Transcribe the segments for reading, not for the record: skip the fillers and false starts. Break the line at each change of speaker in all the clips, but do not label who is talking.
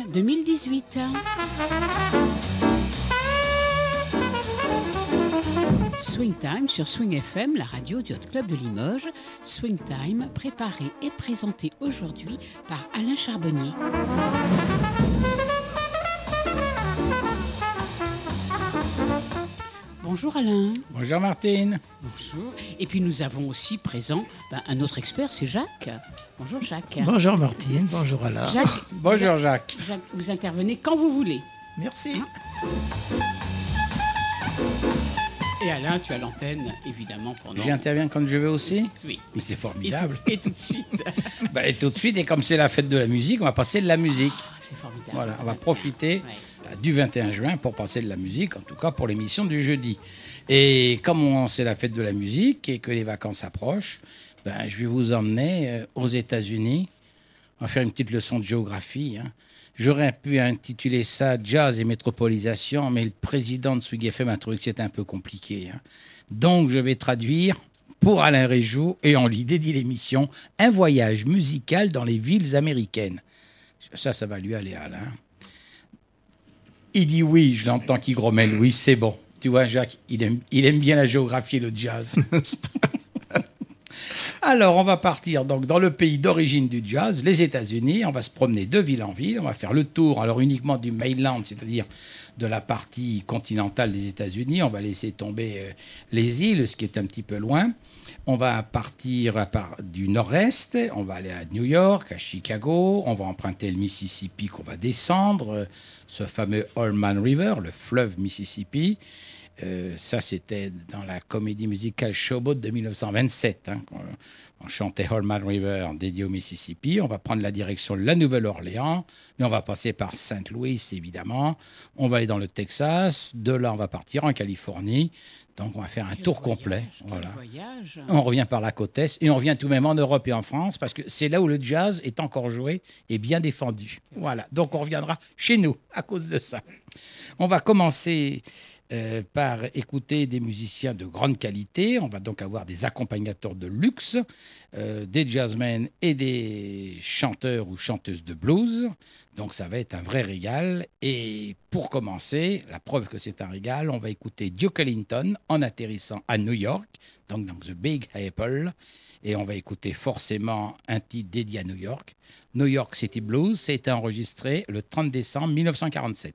2018. Swing Time sur Swing FM, la radio du Hot Club de Limoges. Swing Time, préparé et présenté aujourd'hui par Alain Charbonnier. Bonjour Alain.
Bonjour Martine.
Bonjour. Et puis nous avons aussi présent un autre expert, c'est Jacques. Bonjour Jacques.
Bonjour Martine, bonjour Alain.
Jacques,
bonjour Jacques.
Jacques, vous intervenez quand vous voulez.
Merci.
Et Alain, tu as l'antenne, évidemment, pendant...
J'interviens quand je veux aussi.
Oui.
Mais c'est formidable.
Et tout de suite.
Et tout de suite, et comme c'est la fête de la musique, on va passer de la musique.
C'est formidable.
Voilà, on va profiter du 21 juin pour passer de la musique, en tout cas pour l'émission du jeudi. Et comme c'est la fête de la musique et que les vacances approchent, je vais vous emmener aux États-Unis. On va faire une petite leçon de géographie. J'aurais pu intituler ça Jazz et métropolisation, mais le président de Swing FM a trouvé que c'était un peu compliqué. Donc je vais traduire pour Alain Réjoux et on lui dédie l'émission Un voyage musical dans les villes américaines. Ça va lui aller, Alain. Il dit oui, je l'entends qui grommelle. Oui, c'est bon. Tu vois, Jacques, il aime bien la géographie et le jazz. Alors, on va partir donc dans le pays d'origine du jazz, les États-Unis. On va se promener de ville en ville. On va faire le tour, alors uniquement du mainland, c'est-à-dire de la partie continentale des États-Unis. On va laisser tomber les îles, ce qui est un petit peu loin. On va partir du nord-est. On va aller à New York, à Chicago. On va emprunter le Mississippi qu'on va descendre, ce fameux Allman River, le fleuve Mississippi. Ça, c'était dans la comédie musicale Showboat de 1927. On chantait Allman River dédié au Mississippi. On va prendre la direction de la Nouvelle-Orléans, mais on va passer par Saint Louis, évidemment. On va aller dans le Texas. De là, on va partir en Californie. Donc, on va faire un tour complet. Voilà. On revient par la côte Est et on revient tout de même en Europe et en France parce que c'est là où le jazz est encore joué et bien défendu. Voilà. Donc, on reviendra chez nous à cause de ça. On va commencer par écouter des musiciens de grande qualité. On va donc avoir des accompagnateurs de luxe, des jazzmen et des chanteurs ou chanteuses de blues. Donc ça va être un vrai régal. Et pour commencer, la preuve que c'est un régal, on va écouter Duke Ellington en atterrissant à New York, donc dans The Big Apple. Et on va écouter forcément un titre dédié à New York. New York City Blues, ça a été enregistré le 30 décembre 1947.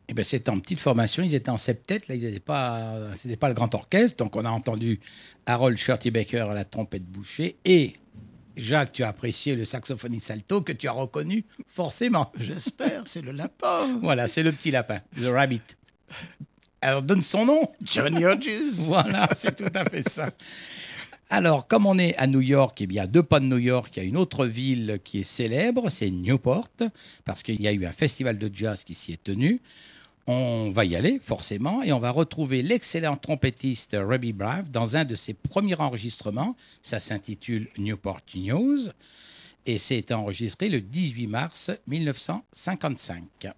Eh ben, c'était en petite formation, ils étaient en septet, là, c'était pas le grand orchestre, donc on a entendu Harold Shirty Baker à la trompette bouchée et Jacques, tu as apprécié le saxophoniste alto que tu as reconnu forcément.
J'espère, c'est le lapin.
Voilà, c'est le petit lapin, le rabbit. Alors donne son nom.
Johnny Hodges.
Voilà, c'est tout à fait ça. Alors, comme on est à New York, eh bien, à 2 pas de New York, il y a une autre ville qui est célèbre, c'est Newport, parce qu'il y a eu un festival de jazz qui s'y est tenu. On va y aller, forcément, et on va retrouver l'excellent trompettiste Robbie Braff dans un de ses premiers enregistrements. Ça s'intitule Newport News, et c'est enregistré le 18 mars 1955.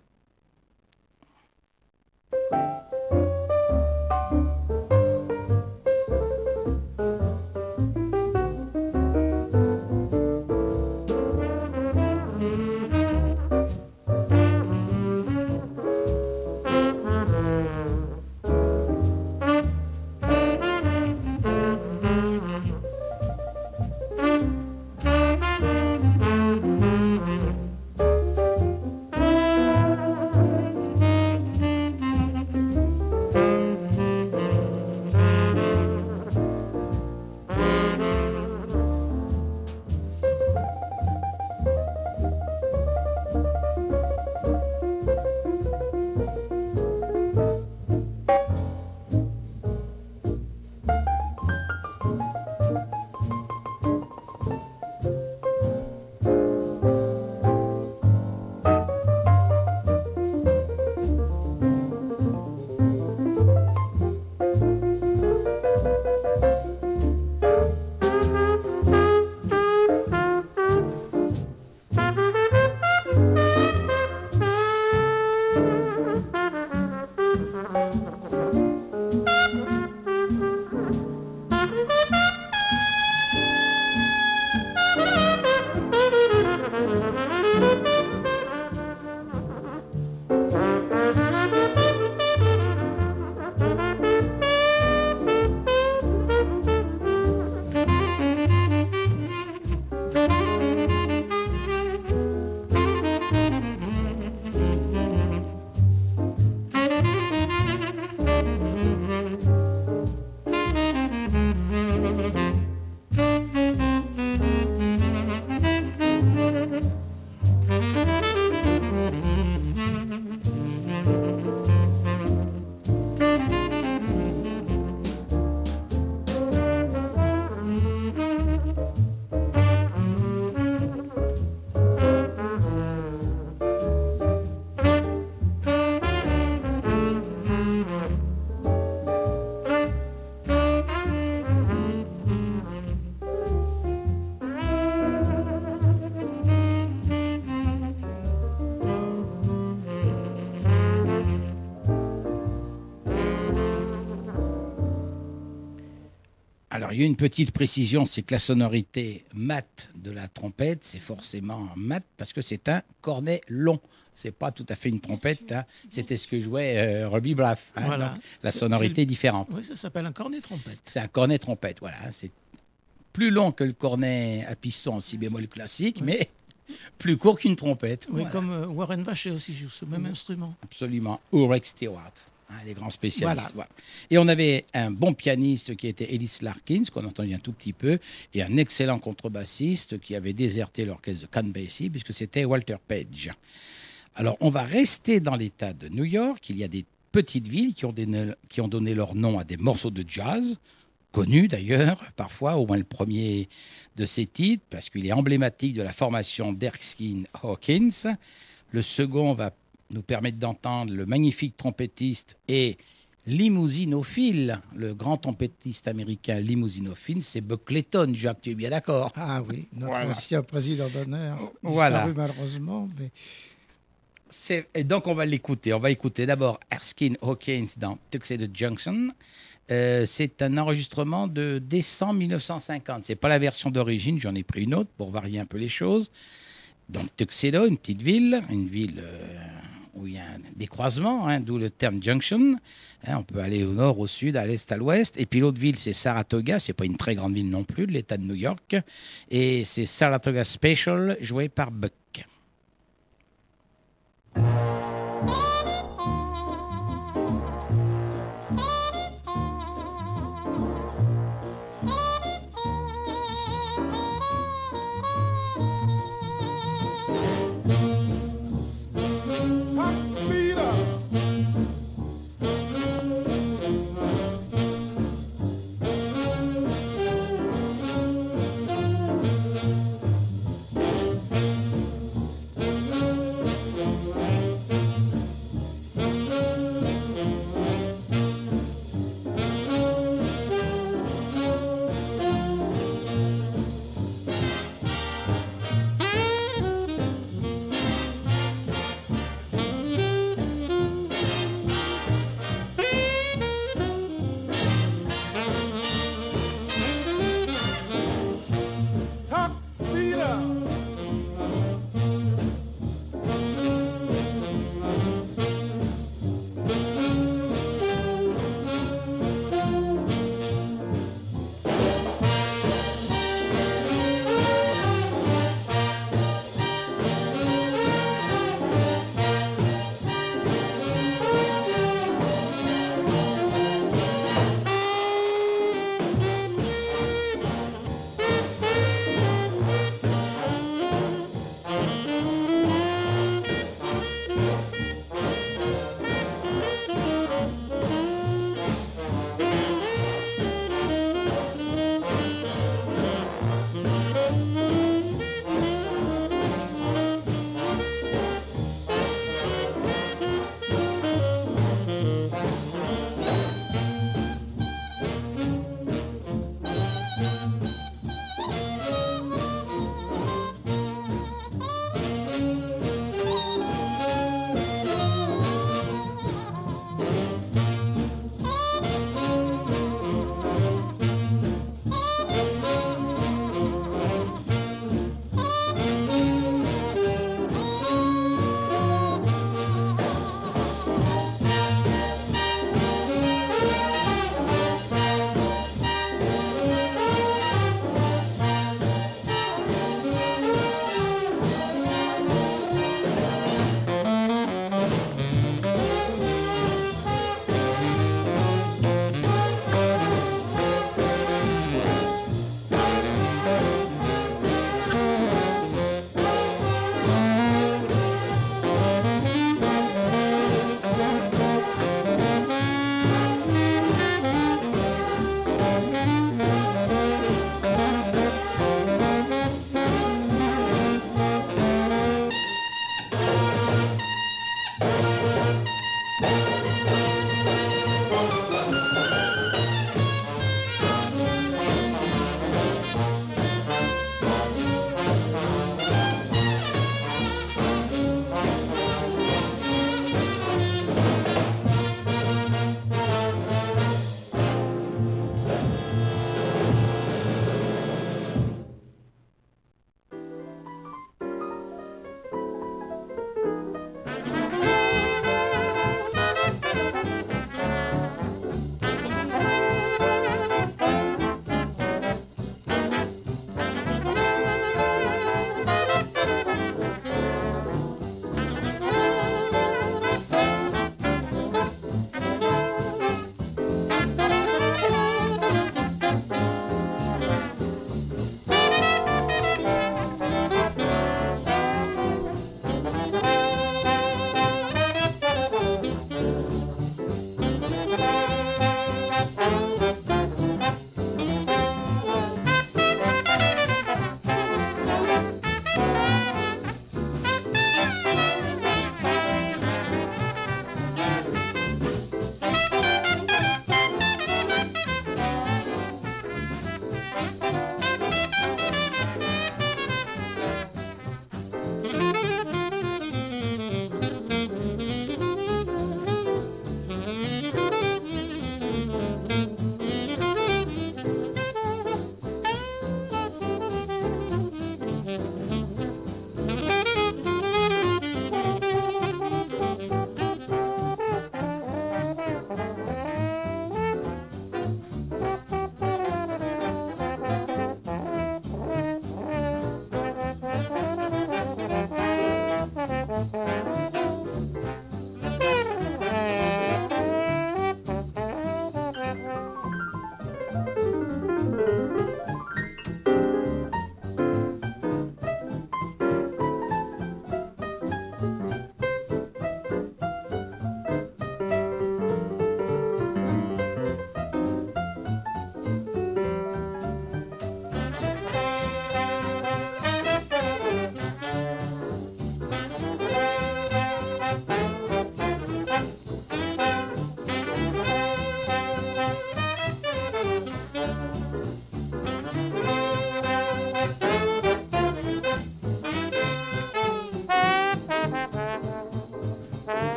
Alors, il y a une petite précision, c'est que la sonorité mat de la trompette, c'est forcément mat parce que c'est un cornet long. C'est pas tout à fait une trompette. Hein. C'était ce que jouait Robbie Braff. Hein.
Voilà.
Donc, la sonorité est différente.
Oui, ça s'appelle un cornet trompette.
C'est un cornet trompette, voilà. C'est plus long que le cornet à piston en si bémol classique, oui. Mais plus court qu'une trompette.
Oui,
voilà.
Comme Warren Vacher aussi joue ce même instrument.
Absolument. Ou Rex Stewart. Les grands spécialistes.
Voilà.
Voilà. Et on avait un bon pianiste qui était Ellis Larkins, qu'on entendait un tout petit peu, et un excellent contrebassiste qui avait déserté l'orchestre de Count Basie, puisque c'était Walter Page. Alors, on va rester dans l'État de New York. Il y a des petites villes qui ont donné leur nom à des morceaux de jazz, connus d'ailleurs, parfois, au moins le premier de ces titres, parce qu'il est emblématique de la formation d'Erskine Hawkins. Le second va nous permettre d'entendre le magnifique trompettiste et limousinophile, le grand trompettiste américain limousinophile, c'est Buck Clayton. Jacques, tu es bien d'accord?
Ah oui, notre
voilà.
ancien président d'honneur,
voilà.
disparu malheureusement. Mais...
Et donc on va l'écouter. On va écouter d'abord Erskine Hawkins dans Tuxedo Junction. C'est un enregistrement de décembre 1950. C'est pas la version d'origine, j'en ai pris une autre pour varier un peu les choses. Donc Tuxedo, une petite ville, où il y a des croisements, hein, d'où le terme junction. Hein, on peut aller au nord, au sud, à l'est, à l'ouest. Et puis l'autre ville, c'est Saratoga. C'est pas une très grande ville non plus, de l'État de New York. Et c'est Saratoga Special, joué par Buck.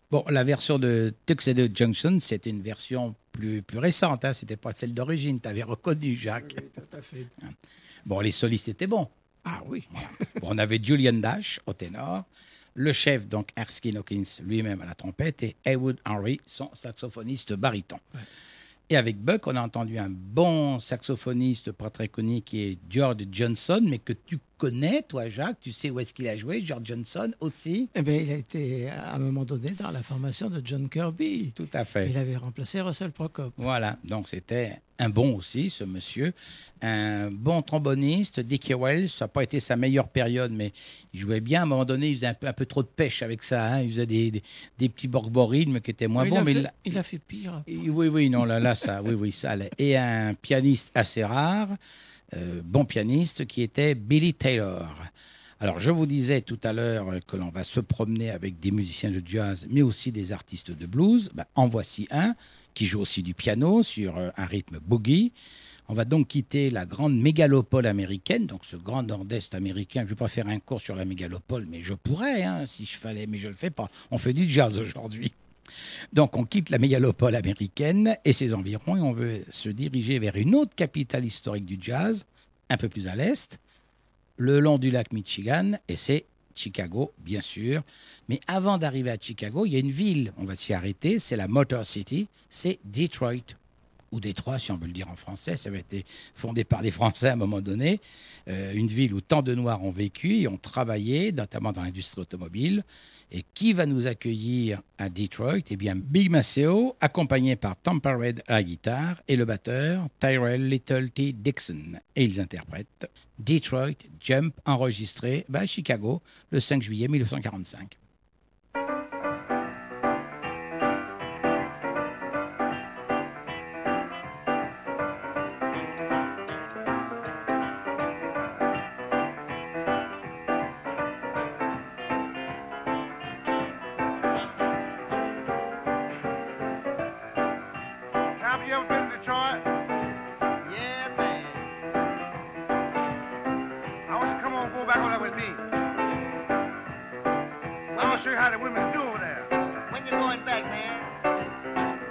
Bon, la version de Tuxedo Junction, c'était une version plus récente. Hein. C'était pas celle d'origine. Tu avais reconnu, Jacques.
Oui, tout à fait.
Bon, les solistes étaient bons.
Ah oui.
Bon, on avait Julian Dash au ténor, le chef, donc Erskine Hawkins lui-même à la trompette, et Haywood Henry, son saxophoniste baryton.
Ouais.
Et avec Buck, on a entendu un bon saxophoniste pas très connu qui est George Johnson, mais que tu connais, toi, Jacques. Tu sais où est-ce qu'il a joué, George Johnson aussi?
Eh bien, il a été à un moment donné dans la formation de John Kirby.
Tout à fait.
Il avait remplacé Russell Prokop.
Voilà, donc c'était un bon aussi, ce monsieur. Un bon tromboniste, Dickie Wells, ça n'a pas été sa meilleure période, mais il jouait bien. À un moment donné, il faisait un peu trop de pêche avec ça. Hein. Il faisait des petits borborithmes qui étaient moins bons.
Il a fait pire.
Oui, non, là, ça, oui, ça allait. Et un pianiste assez rare, bon pianiste, qui était Billy Taylor. Alors, je vous disais tout à l'heure que l'on va se promener avec des musiciens de jazz, mais aussi des artistes de blues. Ben, en voici un qui joue aussi du piano sur un rythme boogie. On va donc quitter la grande mégalopole américaine, donc ce grand nord-est américain. Je ne vais pas faire un cours sur la mégalopole, mais je pourrais, hein, si je fallait, mais je ne le fais pas. On fait du jazz aujourd'hui. Donc, on quitte la mégalopole américaine et ses environs et on veut se diriger vers une autre capitale historique du jazz, un peu plus à l'est, le long du lac Michigan, et c'est Chicago, bien sûr. Mais avant d'arriver à Chicago, il y a une ville, on va s'y arrêter, c'est la Motor City, c'est Detroit, ou Détroit, si on veut le dire en français. Ça avait été fondé par les Français à un moment donné. Une ville où tant de Noirs ont vécu et ont travaillé, notamment dans l'industrie automobile. Et qui va nous accueillir à Detroit? Eh bien, Big Maceo, accompagné par Tom Parade à la guitare et le batteur Tyrell Little T. Dixon. Et ils interprètent Detroit Jump, enregistré à Chicago le 5 juillet 1945.
Have you ever been to Detroit?
Yeah, man.
I want you to come on, go back over there with me. I want to show you how the women do over there.
When you going back, man?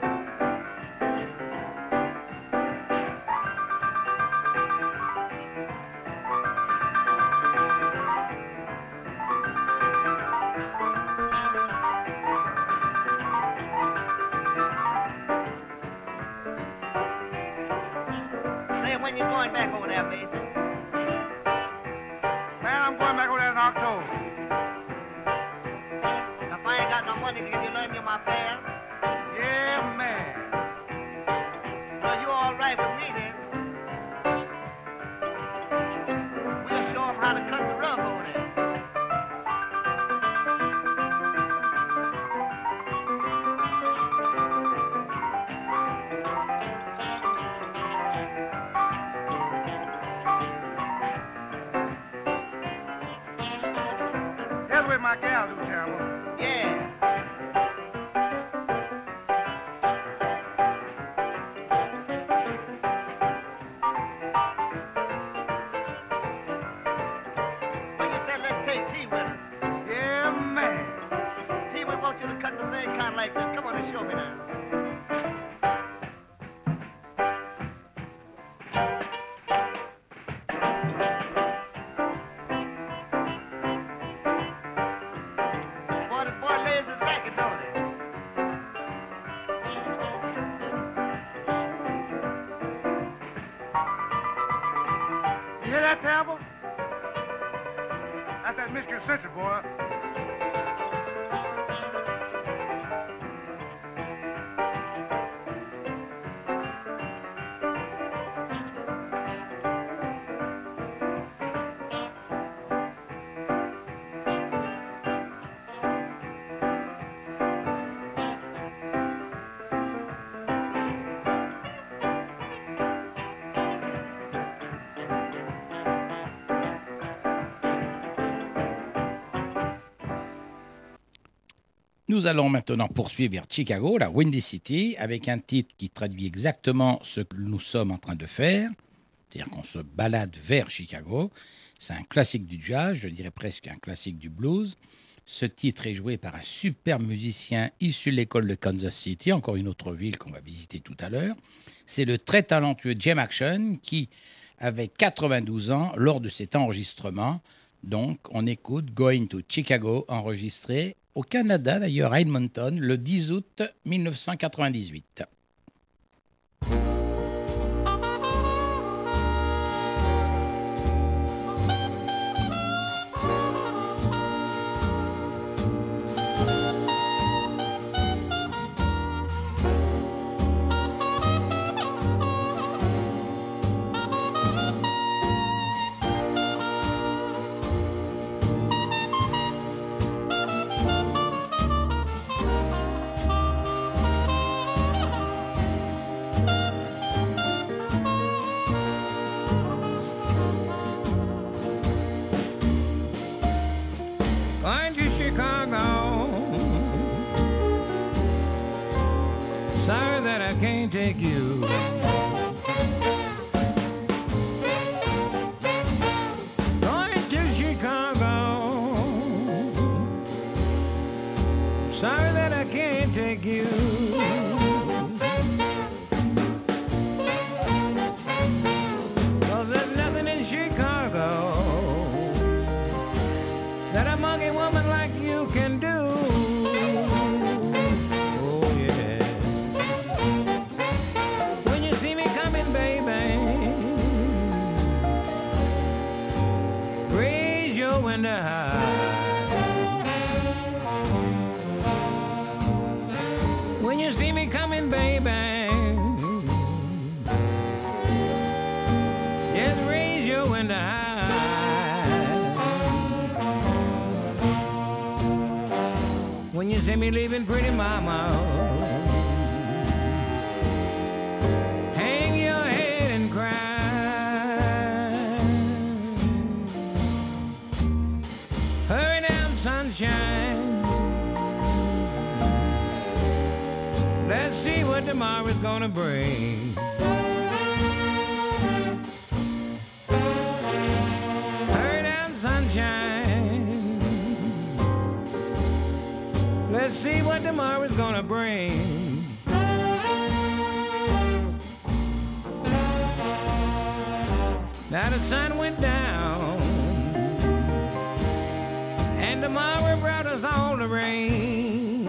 Say when you going back over there, baby?
Man, I'm going back over there in October.
If I ain't got no money, can you lend me my fare?
Yeah, man.
So you all right with me then? We'll show 'em how to cut the rug over there.
Here's the way my gal do, Campbell.
Yeah. Well, you said let's take tea with us.
Yeah, man.
Tea, we want you to cut the thing kind of like this. Come on and show me now. Boy, the boy lays his racket, don't he?
You hear that, Campbell? That's that Michigan Central, boy.
Nous allons maintenant poursuivre vers Chicago, la Windy City, avec un titre qui traduit exactement ce que nous sommes en train de faire. C'est-à-dire qu'on se balade vers Chicago. C'est un classique du jazz, je dirais presque un classique du blues. Ce titre est joué par un super musicien issu de l'école de Kansas City, encore une autre ville qu'on va visiter tout à l'heure. C'est le très talentueux Jim Action qui avait 92 ans lors de cet enregistrement. Donc, on écoute Going to Chicago, enregistré au Canada, d'ailleurs à Edmonton, le 10 août 1998.
Going to Chicago. Sorry that I can't take you. Going to Chicago. Sorry that I can't take you. 'Cause there's nothing in Chicago that a monkey woman like you can do. Oh yeah. When you see me coming, baby, raise your window high. When you see me coming, baby, just raise your window high. When you see me leaving, pretty mama, hang your head and cry. Hurry down, sunshine. Let's see what tomorrow's gonna bring. Hurry down, sunshine. Let's see what tomorrow's gonna bring. Now the sun went down, and tomorrow brought us all the rain.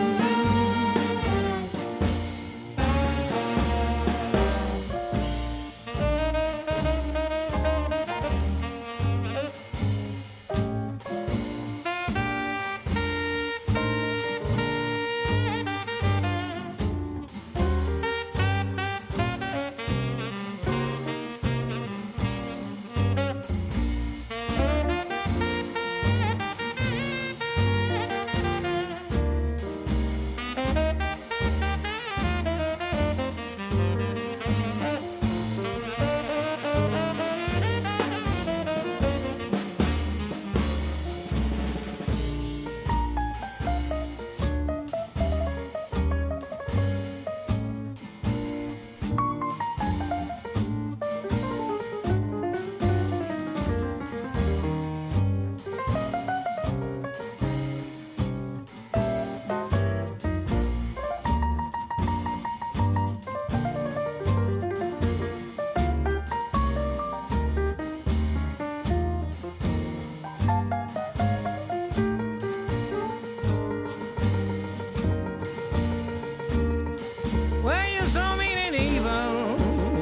Well, you're so mean and evil.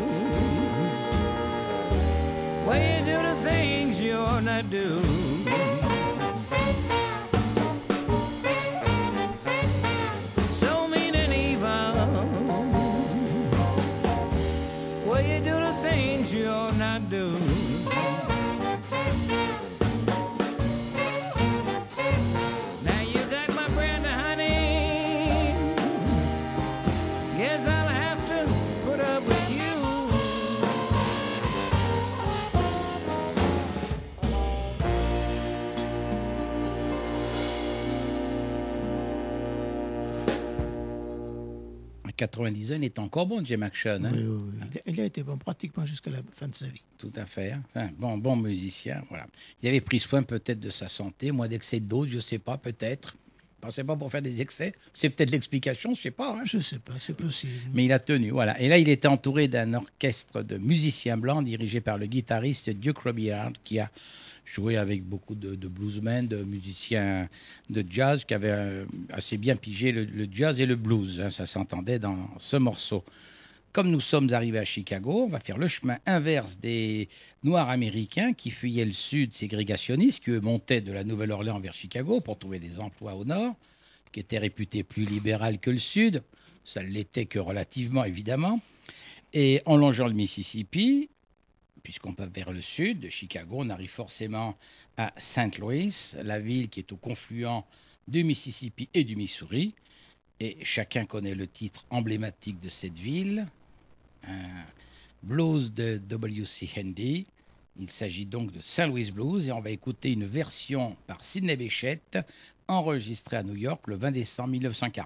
Well, you do the things you ought not do. So mean and evil. Well, you do the things you ought not do. Now you got my brand of honey. Guess I'll have to put up with you.
90 ans, il était encore bon, Jim Action. Hein.
Oui, oui, oui. Il a été bon pratiquement jusqu'à la fin de sa vie.
Tout à fait. Hein. Enfin, bon musicien. Voilà. Il avait pris soin peut-être de sa santé, moins d'excès de dose, je ne sais pas, peut-être. Je ne pensais pas pour faire des excès. C'est peut-être l'explication, je ne sais pas. Hein.
Je ne sais pas, c'est possible.
Mais il a tenu, voilà. Et là, il était entouré d'un orchestre de musiciens blancs dirigé par le guitariste Duke Robillard, qui a joué avec beaucoup de bluesmen, de musiciens de jazz, qui avaient assez bien pigé le jazz et le blues. Hein. Ça s'entendait dans ce morceau. Comme nous sommes arrivés à Chicago, on va faire le chemin inverse des Noirs américains qui fuyaient le sud ségrégationnistes, qui eux montaient de la Nouvelle-Orléans vers Chicago pour trouver des emplois au nord, qui était réputé plus libéral que le sud. Ça ne l'était que relativement, évidemment. Et en longeant le Mississippi, puisqu'on va vers le sud de Chicago, on arrive forcément à St. Louis, la ville qui est au confluent du Mississippi et du Missouri. Et chacun connaît le titre emblématique de cette ville, un blues de W.C. Handy. Il s'agit donc de St. Louis Blues et on va écouter une version par Sidney Bechet enregistrée à New York le 20 décembre 1940.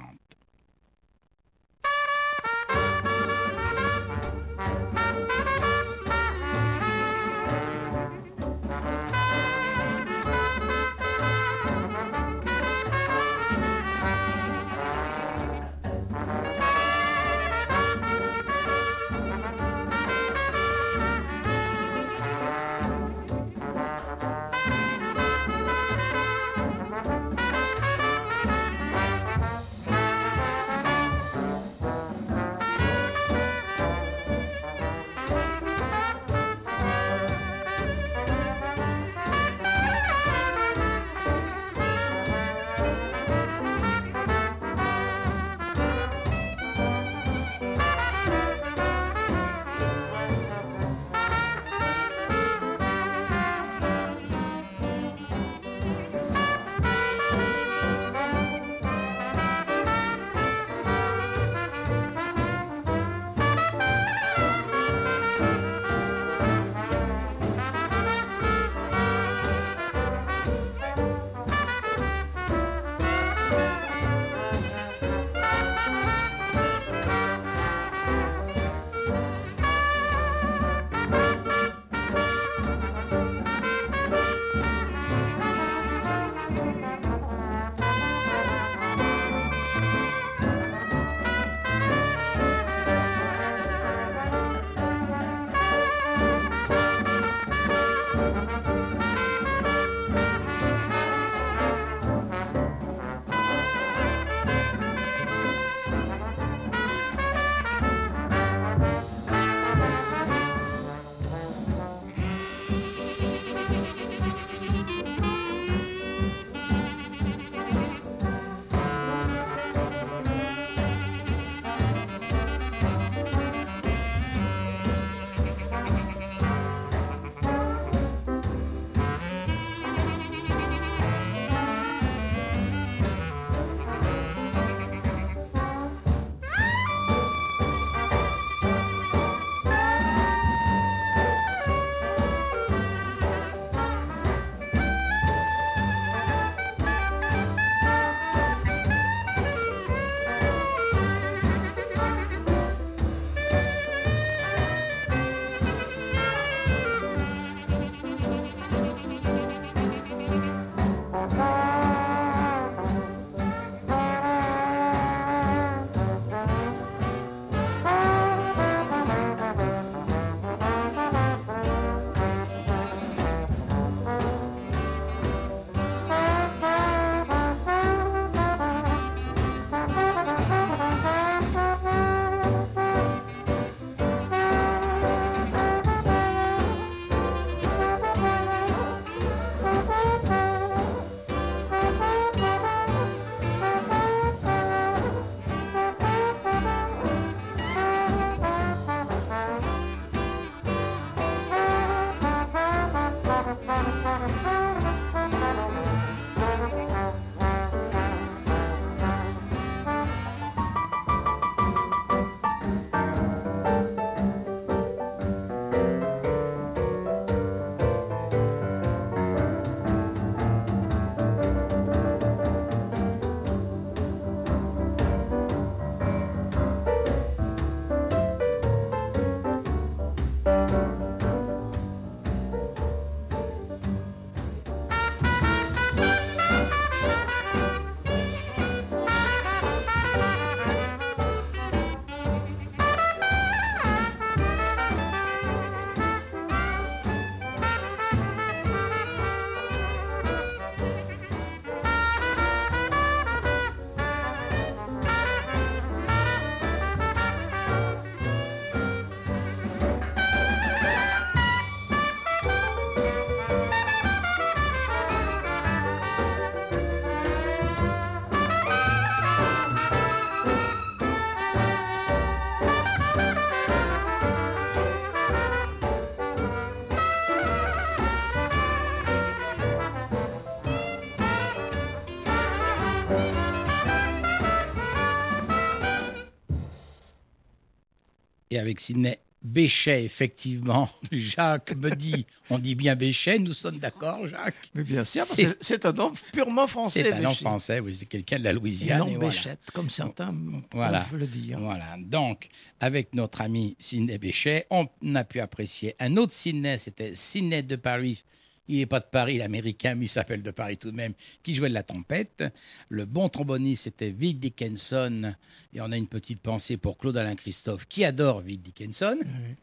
Et avec Sidney Bechet, effectivement, Jacques me dit, on dit bien Bechet, nous sommes d'accord, Jacques?
Mais bien sûr, parce que c'est un nom purement français.
C'est un nom
Béchet.
français, oui, c'est quelqu'un de la
Et
Louisiane.
non
et voilà.
Béchette, comme certains
Voilà.
peuvent le dire.
Voilà, donc avec notre ami Sidney Bechet, on a pu apprécier un autre Sidney, c'était Sidney de Paris. Il n'est pas de Paris, l'américain, mais il s'appelle de Paris tout de même, qui jouait de la trompette. Le bon tromboniste, c'était Vic Dickinson. Et on a une petite pensée pour Claude-Alain Christophe, qui adore Vic Dickinson.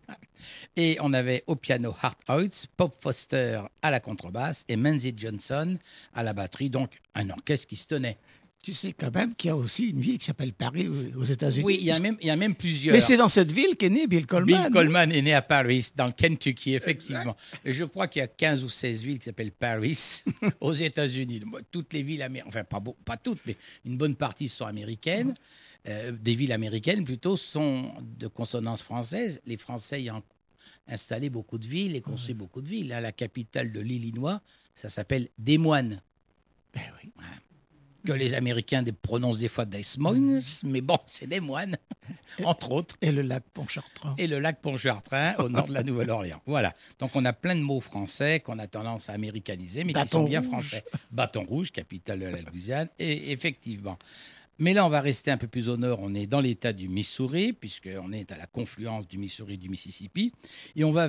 Et on avait au piano Hart Oates, Pop Foster à la contrebasse et Manzi Johnson à la batterie. Donc, un orchestre qui se tenait.
Tu sais quand même qu'il y a aussi une ville qui s'appelle Paris aux États-Unis.
Oui, il y a même plusieurs.
Mais c'est dans cette ville qu'est né Bill Coleman.
Bill Coleman est né à Paris, dans le Kentucky, effectivement. Et je crois qu'il y a 15 ou 16 villes qui s'appellent Paris aux États-Unis. Toutes les villes américaines, enfin pas toutes, mais une bonne partie sont américaines. Des villes américaines, plutôt, sont de consonance française. Les Français ayant installé beaucoup de villes et construit beaucoup de villes. Là, la capitale de l'Illinois, ça s'appelle Des Moines.
Ben oui.
Que les Américains prononcent des fois Des Moines, mais bon, c'est des moines, entre autres.
Et le lac Pontchartrain.
Et le lac Pontchartrain au nord de la Nouvelle-Orléans. Voilà. Donc on a plein de mots français qu'on a tendance à américaniser, mais qui
Bâton
sont bien
Rouge.
français. Bâton Rouge, capitale de la Louisiane, et effectivement. Mais là, on va rester un peu plus au nord. On est dans l'État du Missouri, puisqu'on est à la confluence du Missouri et du Mississippi. Et on va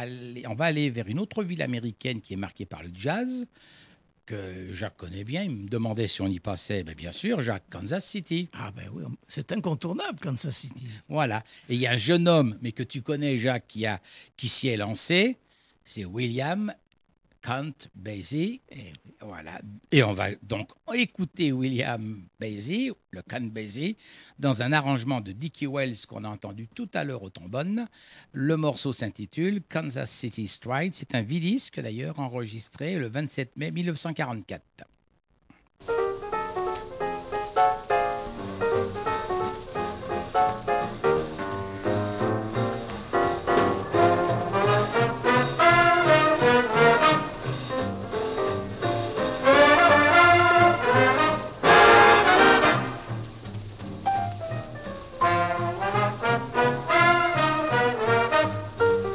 aller vers une autre ville américaine qui est marquée par le jazz, que Jacques connaît bien. Il me demandait si on y passait. Ben, bien sûr, Jacques, Kansas City.
Ah ben oui, c'est incontournable Kansas City.
Voilà. Et il y a un jeune homme, mais que tu connais, Jacques, qui s'y est lancé. C'est William Count Basie. Et voilà. Et on va donc écouter William Basie, le Count Basie, dans un arrangement de Dickie Wells qu'on a entendu tout à l'heure au trombone. Le morceau s'intitule Kansas City Stride. C'est un vidisque d'ailleurs enregistré le 27 mai 1944.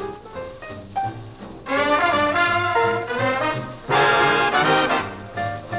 Thank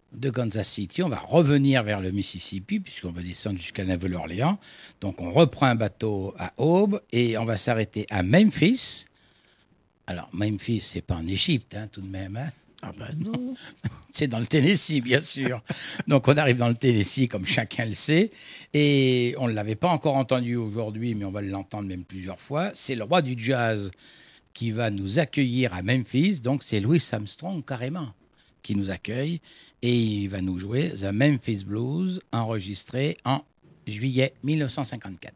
de Kansas City, on va revenir vers le Mississippi, puisqu'on va descendre jusqu'à Nouvelle-Orléans. Donc, on reprend un bateau à Aube et on va s'arrêter à Memphis. Alors, Memphis, c'est pas en Égypte, tout de même.
Ah ben non.
C'est dans le Tennessee, bien sûr. Donc, on arrive dans le Tennessee, comme chacun le sait. Et on ne l'avait pas encore entendu aujourd'hui, mais on va l'entendre même plusieurs fois. C'est le roi du jazz qui va nous accueillir à Memphis. Donc, c'est Louis Armstrong, carrément, qui nous accueille. Et il va nous jouer The Memphis Blues, enregistré en juillet 1954.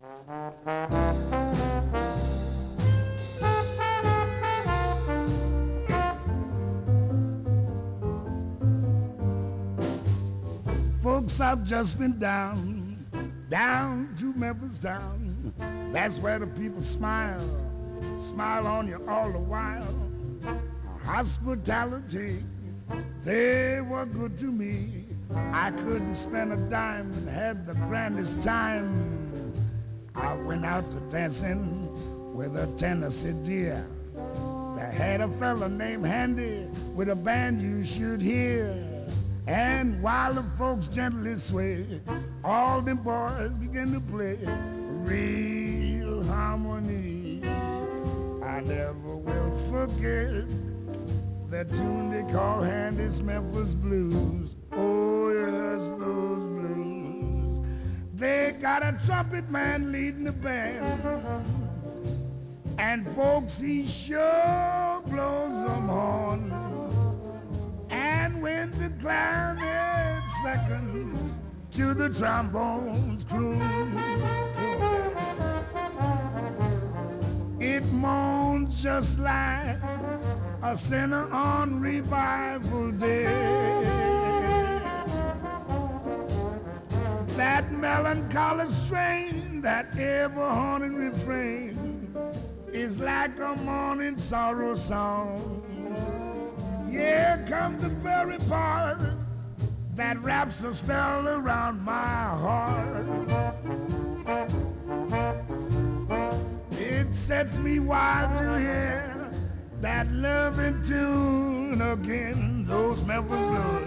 Folks, I've just been down to Memphis town. That's where the people smile on you all the while. Hospitality, they were good to me. I couldn't spend a dime and had the grandest time. I went out to dancing with a Tennessee dear. They had a fella named Handy with a band you should hear. And while the folks gently sway, all them boys begin to play real harmony. I never will forget that tune they call Handy's Memphis Blues. Oh yes, those blues. They got a trumpet man leading the band, and folks, he sure blows them horn. And when the clarinet seconds to the trombones croon, it moans just like a sinner on revival day. That melancholy strain, that ever-haunting refrain, is like a morning sorrow song. Here comes the very part that wraps a spell around my heart. It sets me wild to hear that loving tune again, those Memphis Blues.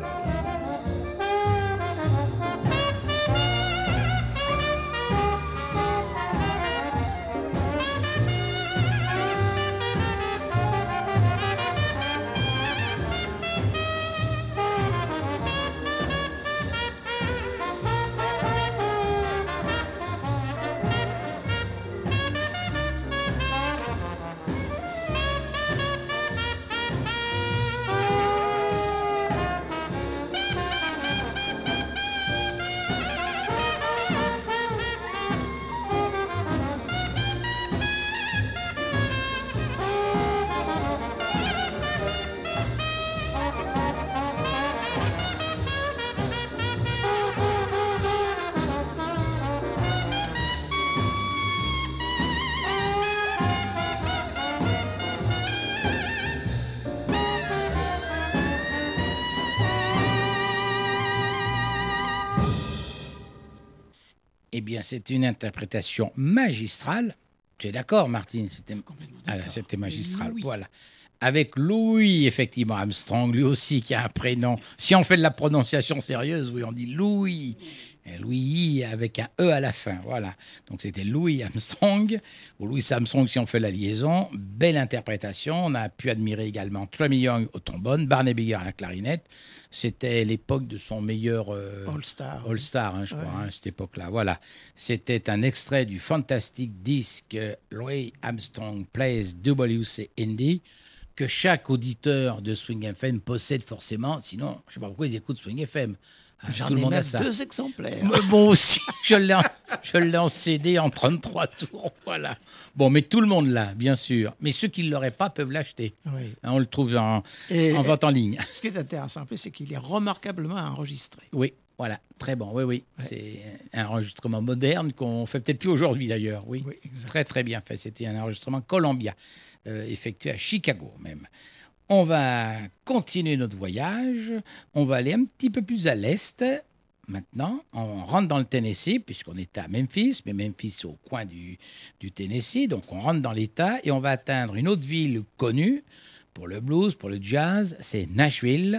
Eh bien, c'est une interprétation magistrale. Tu es d'accord, Martine? C'était magistral.
Louis.
Voilà. Avec Louis, effectivement, Armstrong, lui aussi, qui a un prénom. Si on fait de la prononciation sérieuse, oui, on dit Louis. Et Louis avec un E à la fin. Voilà. Donc, c'était Louis Armstrong, ou Louis Armstrong, si on fait la liaison. Belle interprétation. On a pu admirer également Tremmy Young au trombone, Barney Bigger à la clarinette. C'était l'époque de son meilleur
All-Star.
All-Star, je crois, cette époque-là. Voilà. C'était un extrait du fantastique disque Louis Armstrong Plays WC Indy, que chaque auditeur de Swing FM possède forcément. Sinon, je ne sais pas pourquoi ils écoutent Swing FM.
J'en
Tout le
ai
monde a
même
ça.
2 exemplaires.
Bon aussi, je l'ai en CD en 33 tours, voilà. Bon, mais tout le monde l'a, bien sûr. Mais ceux qui ne l'auraient pas peuvent l'acheter.
Oui.
On le trouve en
Et-
vente en ligne.
Ce qui est intéressant en plus, c'est qu'il est remarquablement enregistré.
Oui, voilà, très bon, oui. C'est un enregistrement moderne qu'on fait peut-être plus aujourd'hui d'ailleurs, oui.
Oui, exact.
Très, très bien fait. C'était un enregistrement Columbia, effectué à Chicago même. On va continuer notre voyage. On va aller un petit peu plus à l'est. Maintenant, on rentre dans le Tennessee, puisqu'on était à Memphis, mais Memphis au coin du Tennessee. Donc, on rentre dans l'État et on va atteindre une autre ville connue pour le blues, pour le jazz. C'est Nashville.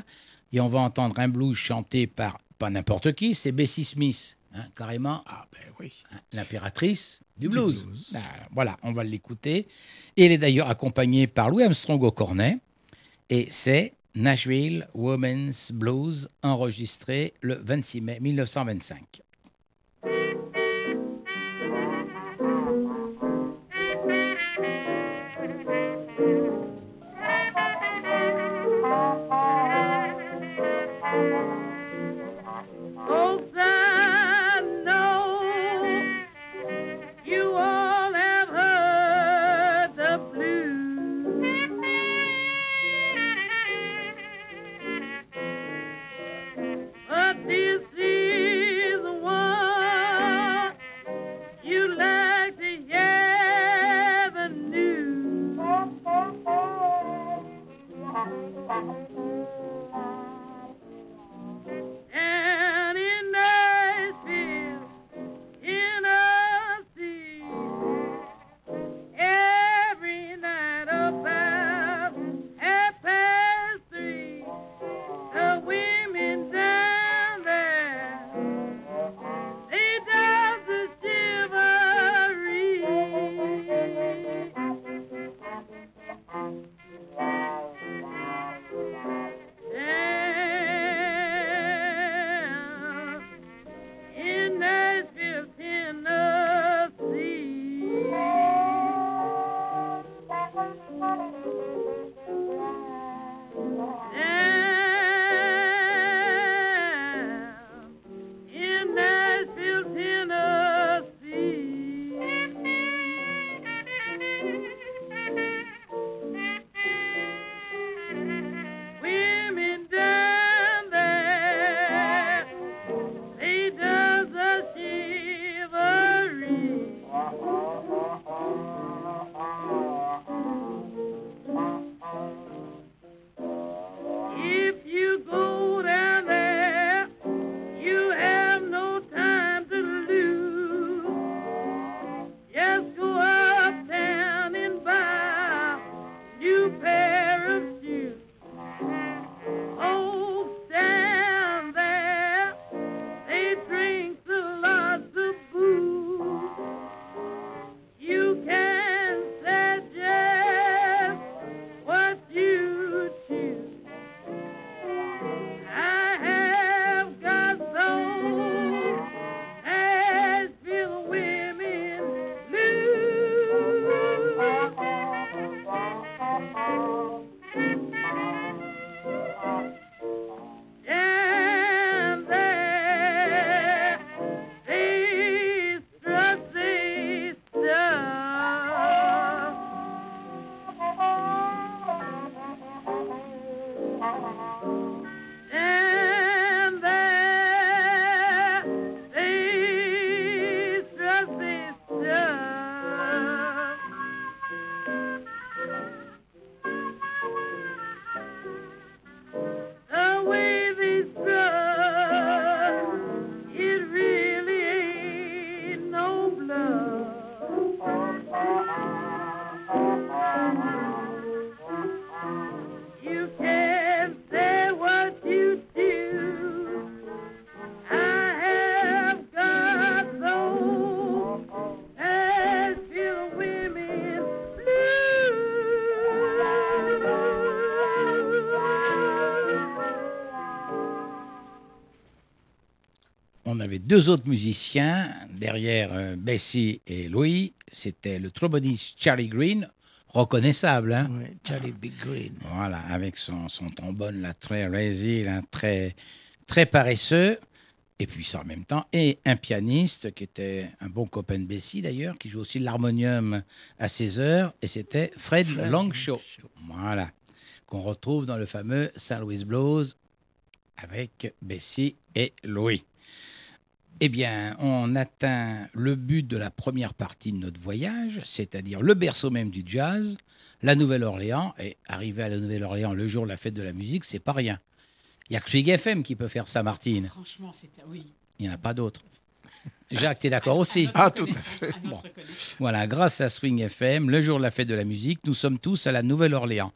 Et on va entendre un blues chanté par pas n'importe qui, c'est Bessie Smith, hein, carrément.
Ah ben oui.
L'impératrice du blues. Ah, voilà, on va l'écouter. Et elle est d'ailleurs accompagnée par Louis Armstrong au cornet. Et c'est Nashville Women's Blues, enregistré le 26 mai 1925.
This is one you like to ever knew. And in Nashville, Tennessee, every night about 3:30, the women down there, they dance the chivalry. Down in Nashville, women down there, they does the chivalry. If you go down there, you have no time to lose. Just go uptown and buy a new pair of shoes. Folks down there, they drink lots of booze. You can suggest what you choose. I have got those Nashville women and there they strut they stuff. And there they strut they stuff. The way they strut, it really ain't no bluff. You can say what you choose. I have got those Nashville women
On avait deux autres musiciens derrière Bessie et Louis. C'était le tromboniste Charlie Green, reconnaissable, hein.
Oui, Charlie Big Green.
Voilà, avec son trombone là, très lazy, là, très, très paresseux. Et puis ça en même temps. Et un pianiste qui était un bon copain de Bessie d'ailleurs, qui joue aussi l'harmonium à 16 heures. Et c'était Fred Longshaw. Voilà, qu'on retrouve dans le fameux St. Louis Blues avec Bessie et Louis. Eh bien, on atteint le but de la première partie de notre voyage, c'est-à-dire le berceau même du jazz, la Nouvelle-Orléans. Et arriver à la Nouvelle-Orléans le jour de la fête de la musique, c'est pas rien. Il n'y a que Swing FM qui peut faire ça, Martine.
Franchement, c'était... Oui.
Il n'y en a pas d'autres. Jacques, tu es d'accord aussi?
Ah, tout à fait.
Bon. Voilà, grâce à Swing FM, le jour de la fête de la musique, nous sommes tous à la Nouvelle-Orléans.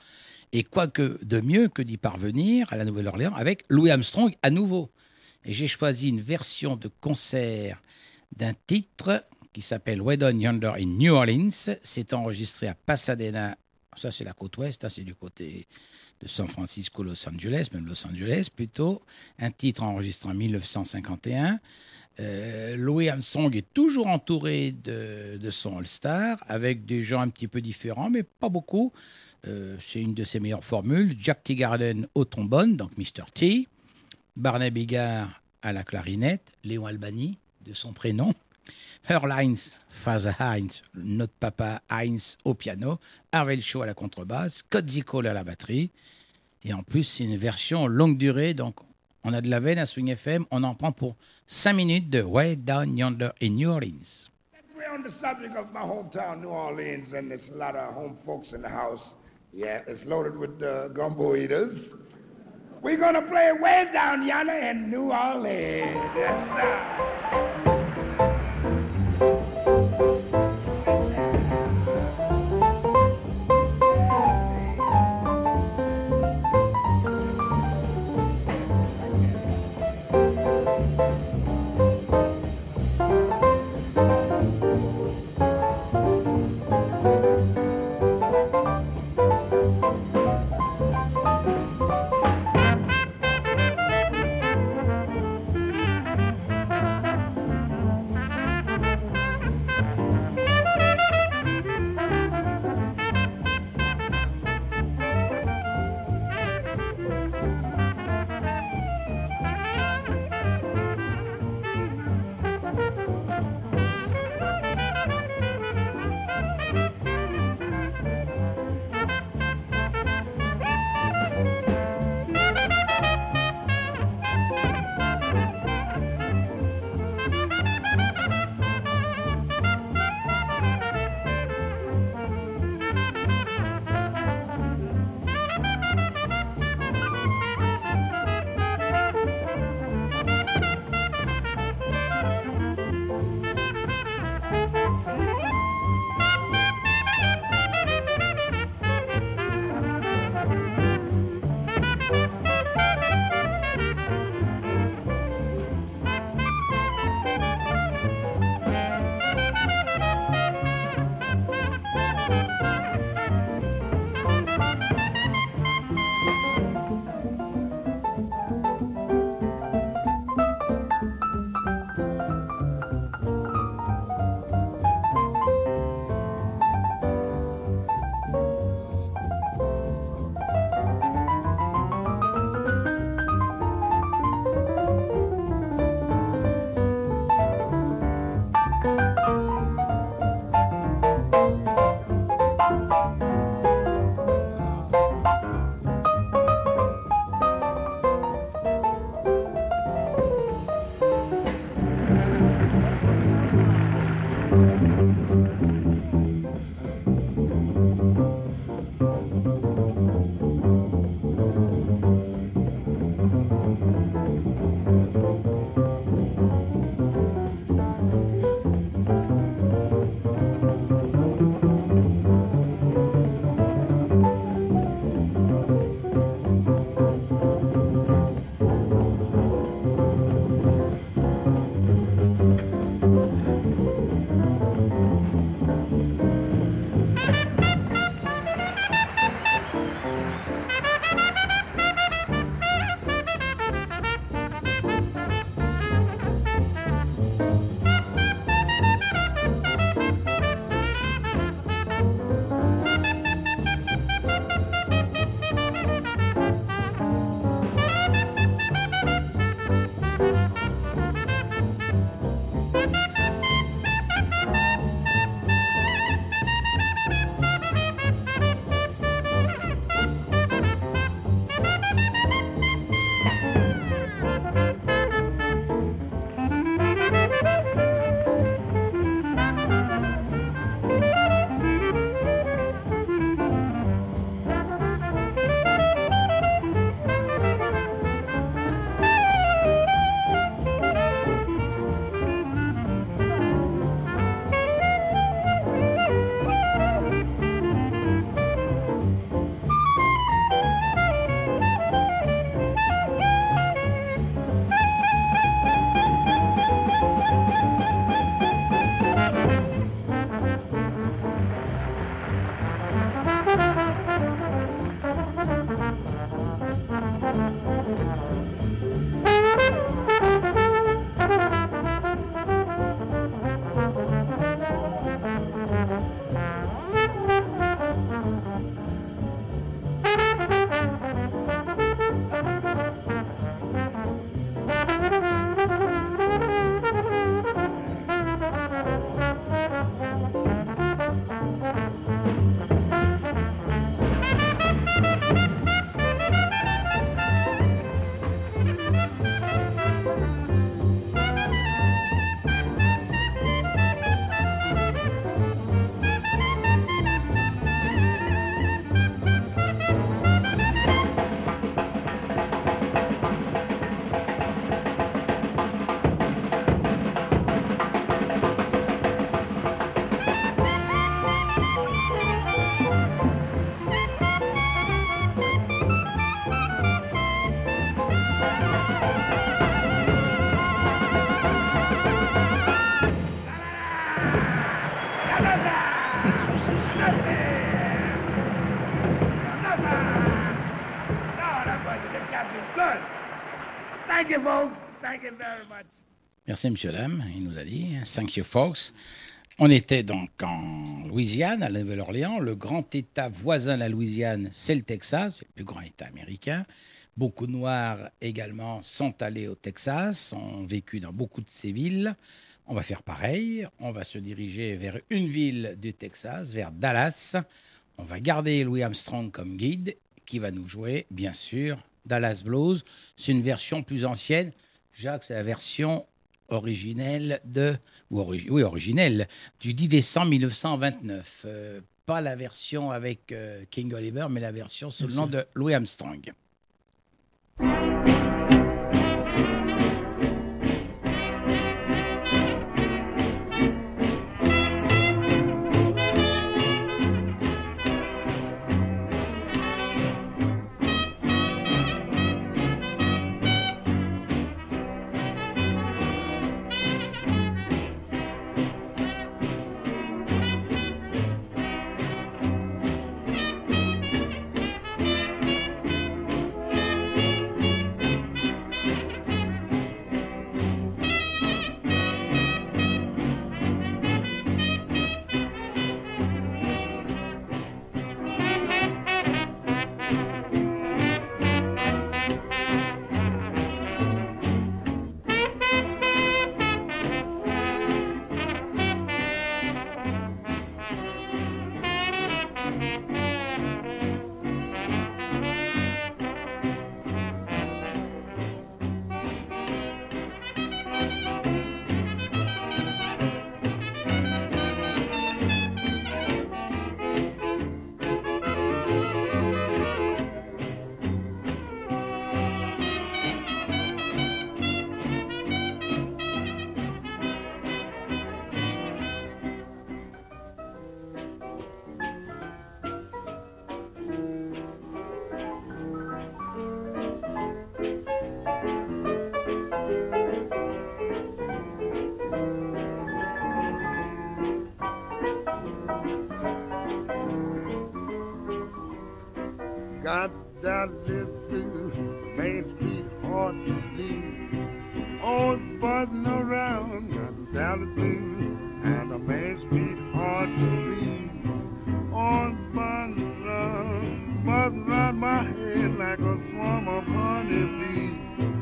Et quoi que de mieux que d'y parvenir à la Nouvelle-Orléans avec Louis Armstrong à nouveau. Et j'ai choisi une version de concert d'un titre qui s'appelle Way Down Yonder in New Orleans. C'est enregistré à Pasadena. Ça, c'est la côte ouest, hein, c'est du côté de San Francisco, Los Angeles, même Los Angeles plutôt. Un titre enregistré en 1951. Louis Armstrong est toujours entouré de son All-Star, avec des gens un petit peu différents, mais pas beaucoup. C'est une de ses meilleures formules. Jack Teagarden au trombone, donc Mr. T. Barney Bigard à la clarinette. Léon Albani, de son prénom. Earl Hines, Father Hines, notre papa Hines au piano. Harvey Shaw à la contrebasse. Scott Zico à la batterie. Et en plus, c'est une version longue durée, donc on a de la veine à Swing FM. On en prend pour 5 minutes de Way Down Yonder in New Orleans.
We're on the subject of my hometown, New Orleans, and there's a lot of home folks in the house. Yeah, it's loaded with gumbo eaters. We're gonna play Way Down Yonder in New Orleans. Yes, sir. folks. Thank you very much.
Merci, monsieur, dame. Il nous a dit. Thank you, folks. On était donc en Louisiane, à la Nouvelle-Orléans. Le grand État voisin de la Louisiane, c'est le Texas, c'est le plus grand État américain. Beaucoup de Noirs également sont allés au Texas, ont vécu dans beaucoup de ces villes. On va faire pareil. On va se diriger vers une ville du Texas, vers Dallas. On va garder Louis Armstrong comme guide, qui va nous jouer, bien sûr, Dallas Blues. C'est une version plus ancienne. Jacques, c'est la version originelle originelle du 10 décembre 1929. Pas la version avec King Oliver, mais la version sous le nom de Louis Armstrong.
Got that little Main Street hard to see. Old buzzing around, got Dallas blues, and the Main Street hard to see. Old buzzing around my head like a swarm of honeybees.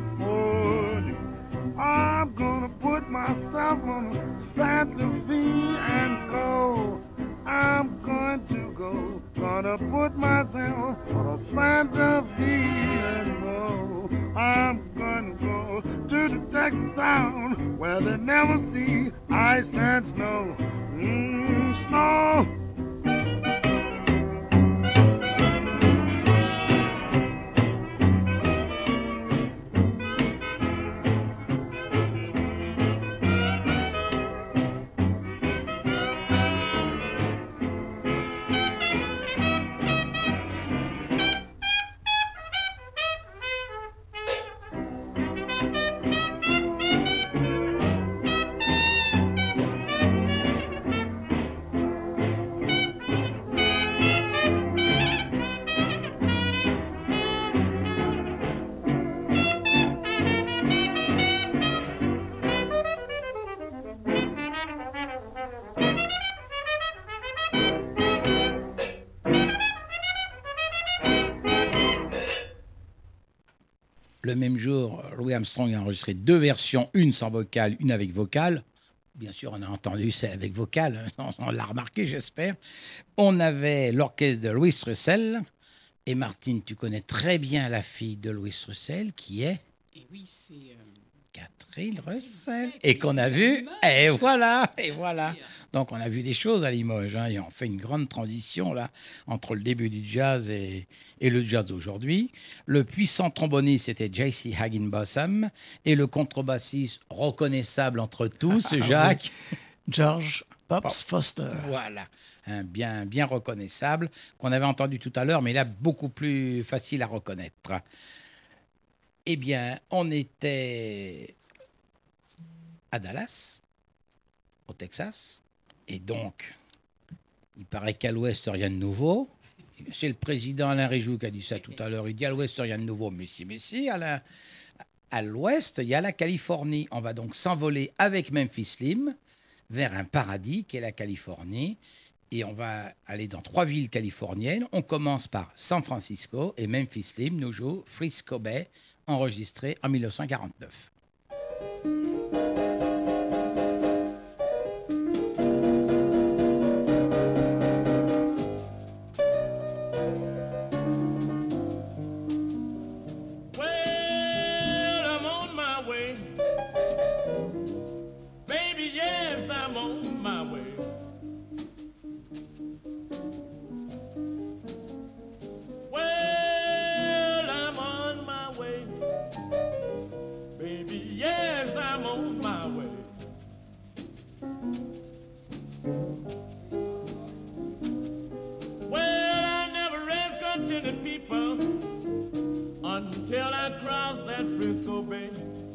Oh, I'm gonna put myself on Santa Fe and go. I'm going to go, gonna put myself on a Santa Fe and go. I'm gonna go to the Texas town where they never see ice and snow. Snow.
Le même jour, Louis Armstrong a enregistré 2 versions, une sans vocale, une avec vocale. Bien sûr, on a entendu celle avec vocale, on l'a remarqué, j'espère. On avait l'orchestre de Louis Russell. Et Martine, tu connais très bien la fille de Louis Russell, qui est
Et oui, c'est
Catherine Russell. Et qu'on a vu, et voilà. Donc on a vu des choses à Limoges, hein, et on fait une grande transition là entre le début du jazz et le jazz d'aujourd'hui. Le puissant tromboniste, c'était J.C. Higginbotham, et le contrebassiste reconnaissable entre tous, Jacques.
George Pops Foster.
Voilà, bien reconnaissable, qu'on avait entendu tout à l'heure, mais là beaucoup plus facile à reconnaître. Eh bien, on était à Dallas, au Texas, et donc, il paraît qu'à l'ouest, rien de nouveau. C'est le président Alain Réjoux qui a dit ça tout à l'heure. Il dit à l'ouest, rien de nouveau. Mais si, Alain. À l'ouest, il y a la Californie. On va donc s'envoler avec Memphis Slim vers un paradis qui est la Californie. Et on va aller dans 3 villes californiennes. On commence par San Francisco et Memphis Slim nous joue Frisco Bay, enregistré en 1949.
Until I cross that Frisco Bay.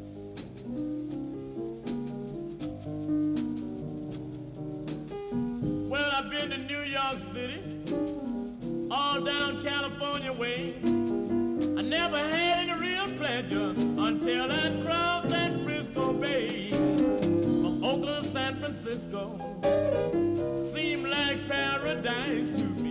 Well, I've been to New York City, all down California way. I never had any real pleasure until I crossed that Frisco Bay. From Oakland to San Francisco, seemed like paradise to me.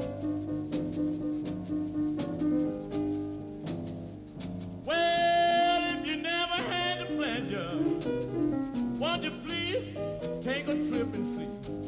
Won't you please take a trip and see?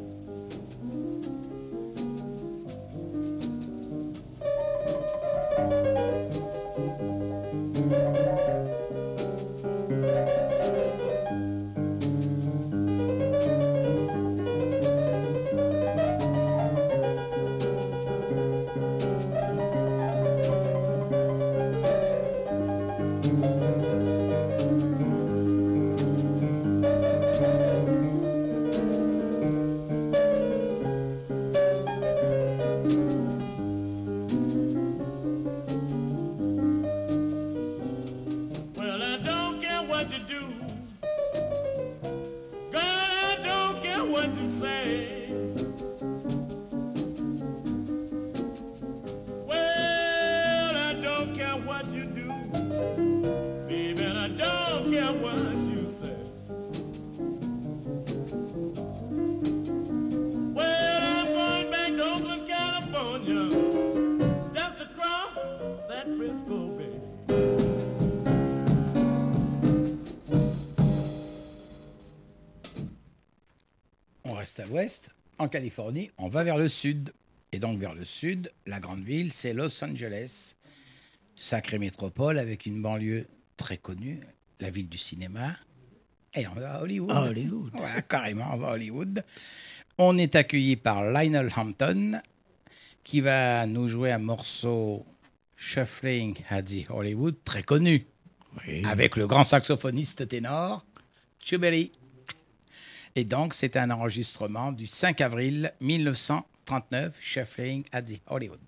À l'ouest, en Californie, on va vers le sud. Et donc vers le sud, la grande ville, c'est Los Angeles. Sacrée métropole avec une banlieue très connue, la ville du cinéma. Et on va à Hollywood.
Hollywood.
Voilà, carrément, on va à Hollywood. On est accueilli par Lionel Hampton, qui va nous jouer un morceau Shuffling at the Hollywood, très connu, oui, avec le grand saxophoniste ténor, Chubby. Et donc, c'est un enregistrement du 5 avril 1939, Shuffling at the Hollywood.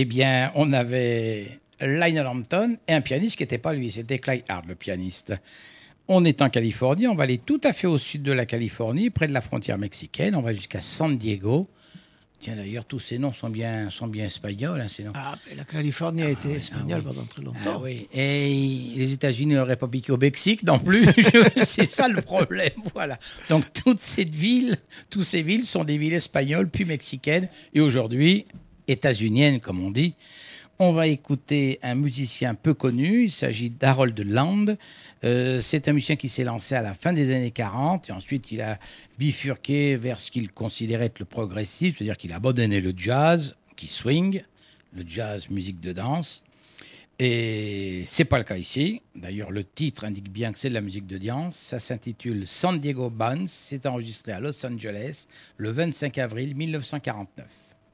eh bien, on avait Lionel Hampton et un pianiste qui n'était pas lui, c'était Clyde Hart, le pianiste. On est en Californie, on va aller tout à fait au sud de la Californie, près de la frontière mexicaine, on va jusqu'à San Diego. Tiens, d'ailleurs, tous ces noms sont bien espagnols, hein, ces noms.
Ah, mais la Californie a été espagnole pendant très longtemps.
Ah oui, et les États-Unis n'auraient pas piqué au Mexique non plus. C'est ça le problème, voilà. Donc, toutes ces villes sont des villes espagnoles, puis mexicaines, et aujourd'hui, états-uniennes, comme on dit. On va écouter un musicien peu connu, il s'agit d'Harold Land. C'est un musicien qui s'est lancé à la fin des années 40 et ensuite il a bifurqué vers ce qu'il considérait être le progressif, c'est-à-dire qu'il a abandonné le jazz, qui swing, le jazz, musique de danse. Et c'est pas le cas ici. D'ailleurs, le titre indique bien que c'est de la musique de danse. Ça s'intitule San Diego Bounce. C'est enregistré à Los Angeles le 25 avril 1949.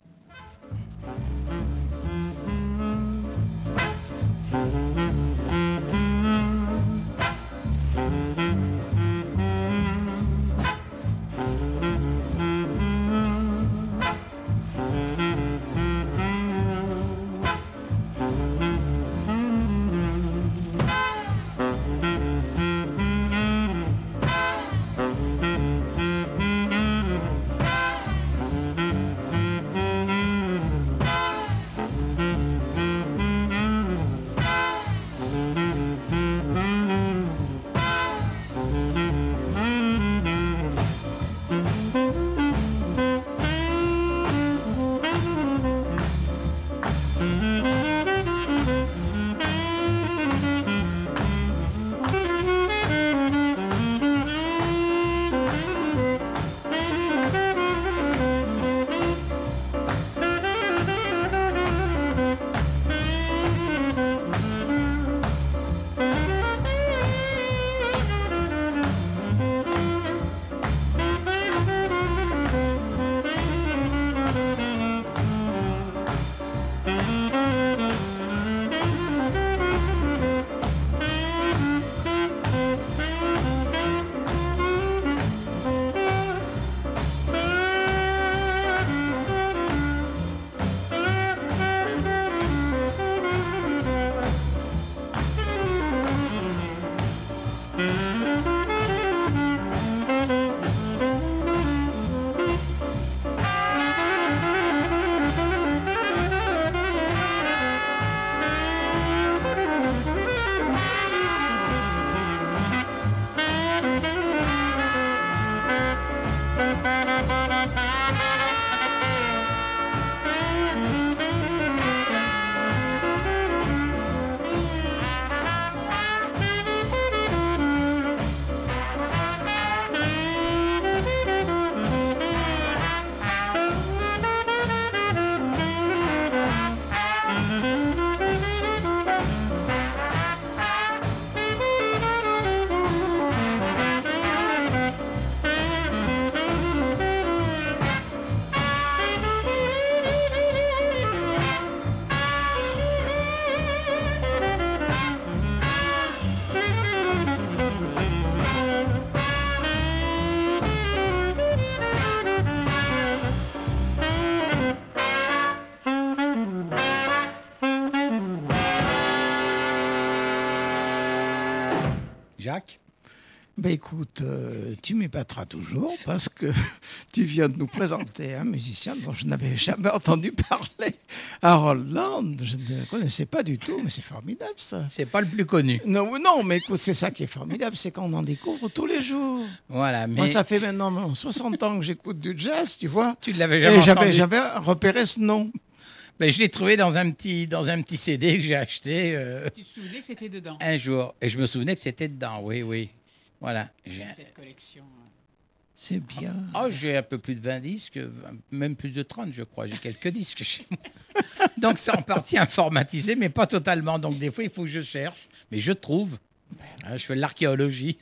Jacques ?
Ben écoute, tu m'épateras toujours parce que tu viens de nous présenter un musicien dont je n'avais jamais entendu parler. Harold Land, je ne le connaissais pas du tout, mais c'est formidable ça.
C'est pas le plus connu.
Non, mais écoute, c'est ça qui est formidable, c'est qu'on en découvre tous les jours.
Voilà, mais
Moi, ça fait maintenant 60 ans que j'écoute du jazz, tu vois.
tu ne l'avais jamais
Et
entendu.
j'avais repéré ce nom.
Ben, je l'ai trouvé dans un petit CD que j'ai acheté
Tu te souvenais que c'était dedans,
un jour. Et je me souvenais que c'était dedans, oui. Voilà.
cette collection.
C'est bien.
J'ai un peu plus de 20 disques, même plus de 30, je crois. J'ai quelques disques chez moi. Donc, c'est en partie informatisé, mais pas totalement. Donc, des fois, il faut que je cherche. Mais je trouve. Je fais de l'archéologie.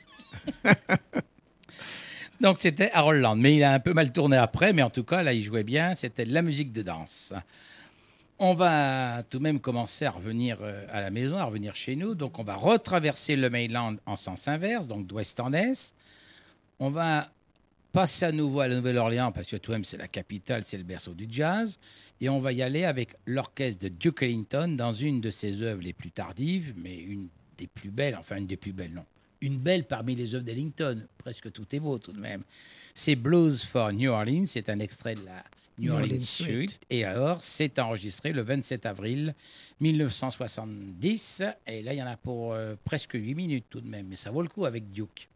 Donc, c'était Harold Land. Mais il a un peu mal tourné après. Mais en tout cas, là, il jouait bien. C'était de la musique de danse. On va tout de même commencer à revenir à la maison, à revenir chez nous. Donc, on va retraverser le mainland en sens inverse, donc d'ouest en est. On va passer à nouveau à la Nouvelle-Orléans parce que tout de même c'est la capitale, c'est le berceau du jazz. Et on va y aller avec l'orchestre de Duke Ellington dans une de ses œuvres les plus tardives, mais une des plus belles, enfin une des plus belles, non. Une belle parmi les œuvres d'Ellington, presque tout est beau tout de même. C'est Blues for New Orleans, c'est un extrait de la New Orleans Suite. Et alors, c'est enregistré le 27 avril 1970. Et là, il y en a pour presque 8 minutes tout de même, mais ça vaut le coup avec Duke.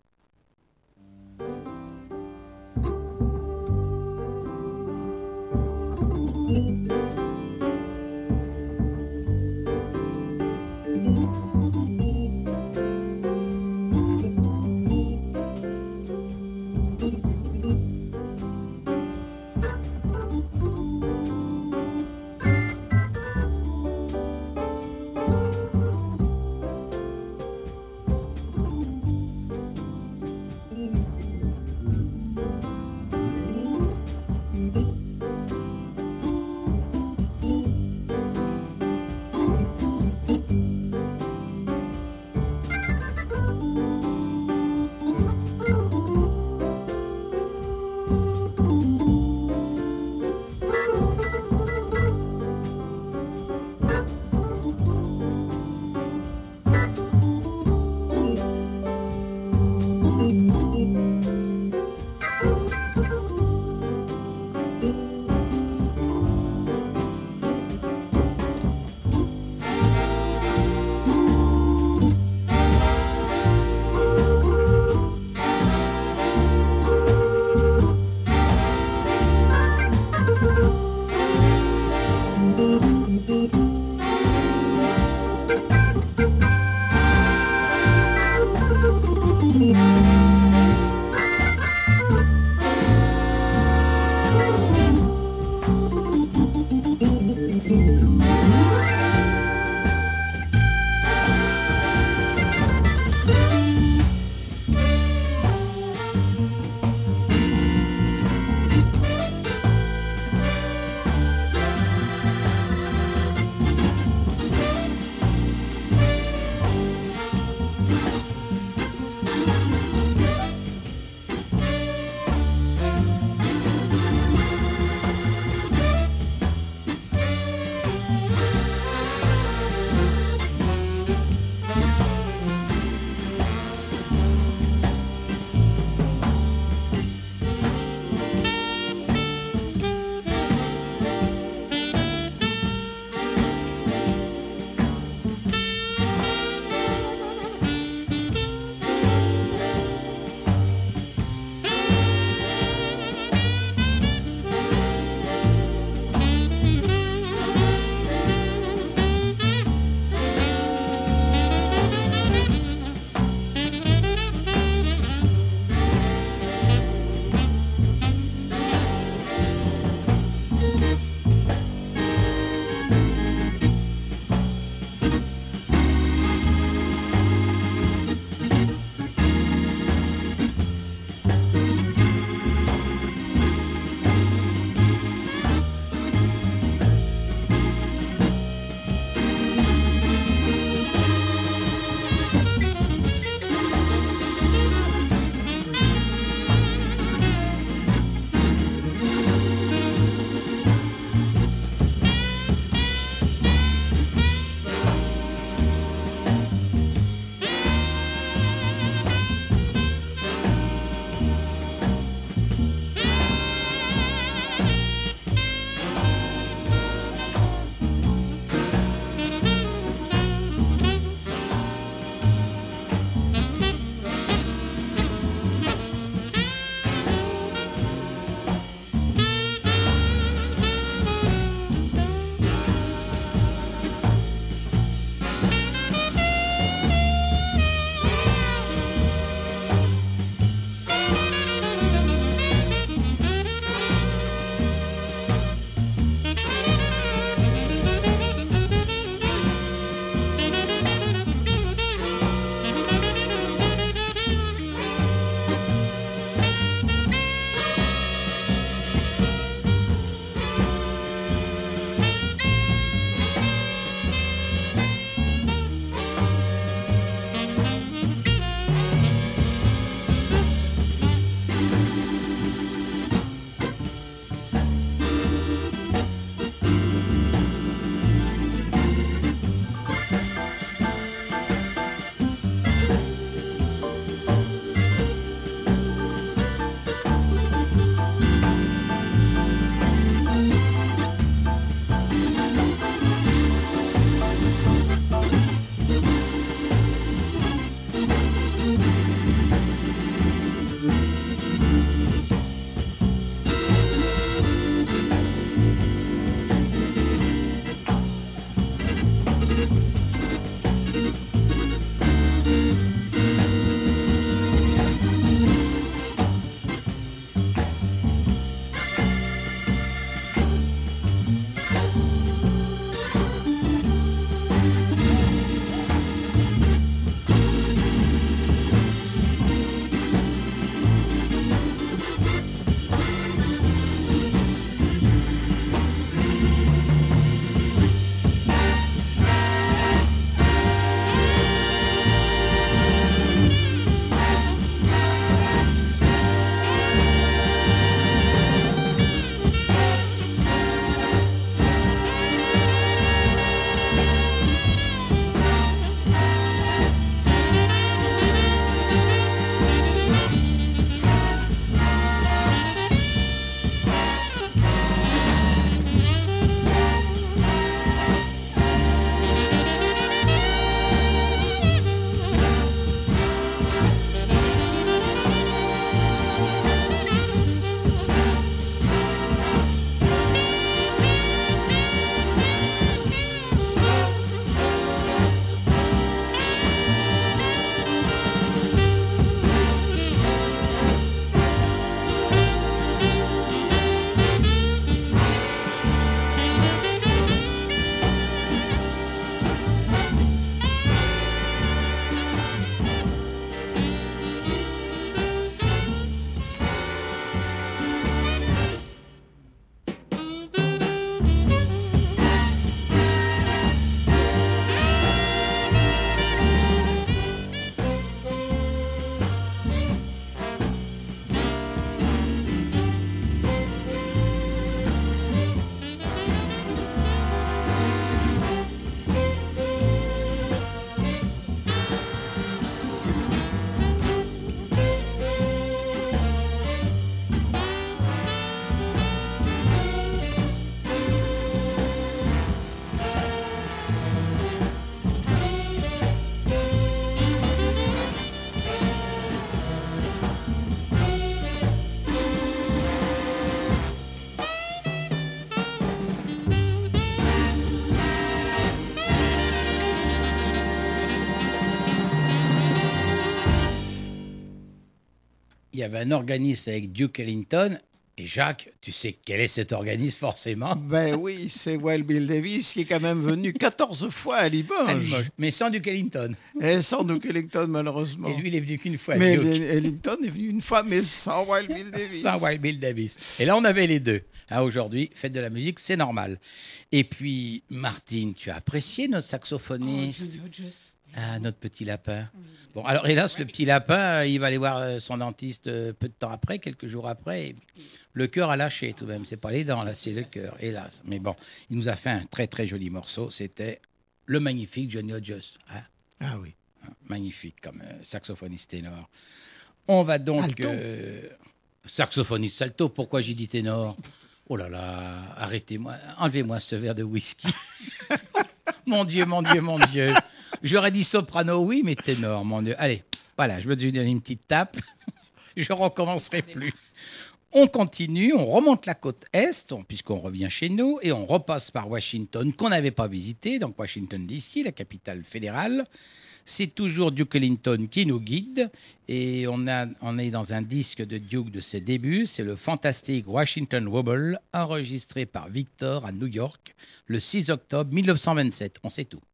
il y avait un organisme avec Duke Ellington. Et Jacques, tu sais quel est cet organisme forcément?
Ben oui, c'est Wild Bill Davis qui est quand même venu 14 fois à Limoges.
Mais sans Duke Ellington.
Et sans Duke Ellington, malheureusement.
Et lui, il est venu qu'une fois.
Mais
Duke.
Ellington est venu une fois, mais sans Wild Bill Davis.
Sans Wild Bill Davis. Et là, on avait les deux. Ah, aujourd'hui, fête de la musique, c'est normal. Et puis, Martine, tu as apprécié notre saxophoniste? Ah, notre petit lapin. Bon, alors hélas, le petit lapin, il va aller voir son dentiste peu de temps après, quelques jours après. Et le cœur a lâché tout de même. C'est pas les dents, là, c'est le cœur, hélas. Mais bon, il nous a fait un très très joli morceau. C'était le magnifique Johnny Hodges. Hein?
Ah oui.
Magnifique comme saxophoniste ténor. On va donc...
Alto.
Saxophoniste alto, pourquoi j'ai dit ténor? Oh là là, arrêtez-moi, enlevez-moi ce verre de whisky. Mon Dieu, mon Dieu, mon Dieu. J'aurais dit soprano, oui, mais ténor, mon Dieu. Allez, voilà, je me suis donné une petite tape. Je ne recommencerai plus. On continue, on remonte la côte Est, puisqu'on revient chez nous, et on repasse par Washington, qu'on n'avait pas visité, donc Washington DC, la capitale fédérale. C'est toujours Duke Ellington qui nous guide, et on est dans un disque de Duke de ses débuts, c'est le fantastique Washington Wobble, enregistré par Victor à New York, le 6 octobre 1927. On sait tout.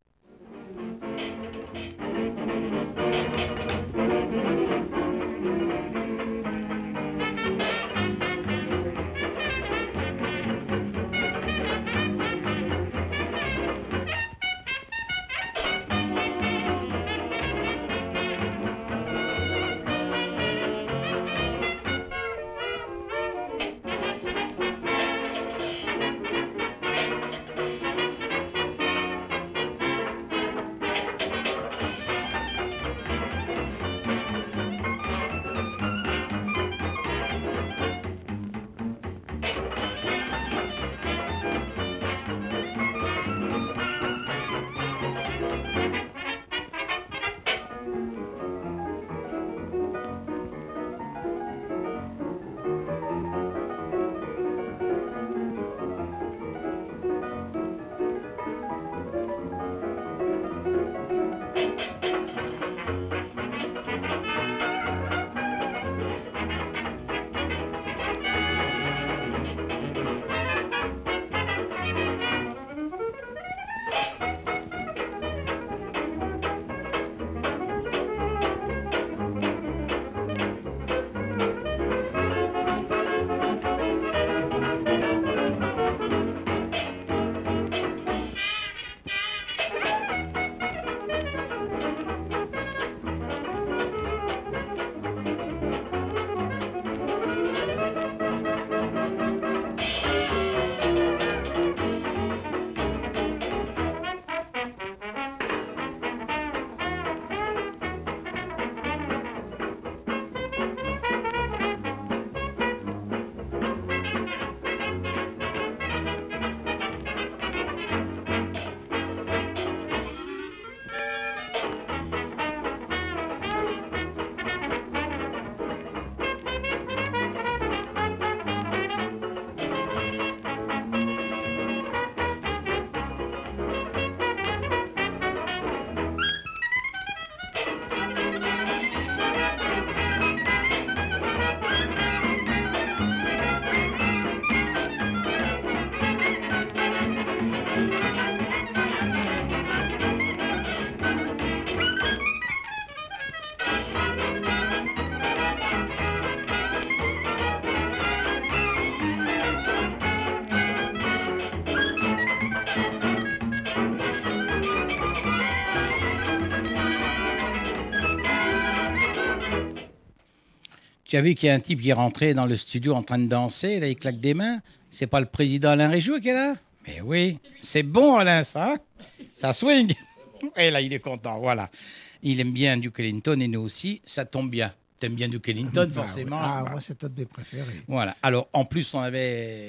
Tu as vu qu'il y a un type qui est rentré dans le studio en train de danser, là, il claque des mains. C'est pas le président Alain Réjou qui est là? Mais oui, c'est bon Alain, ça. Ça swing. Et là, il est content, voilà. Il aime bien Duke Ellington et nous aussi, ça tombe bien. T'aimes bien Duke Ellington, forcément.
Ah, moi, c'est un de mes préférés.
Voilà. Alors, en plus, on avait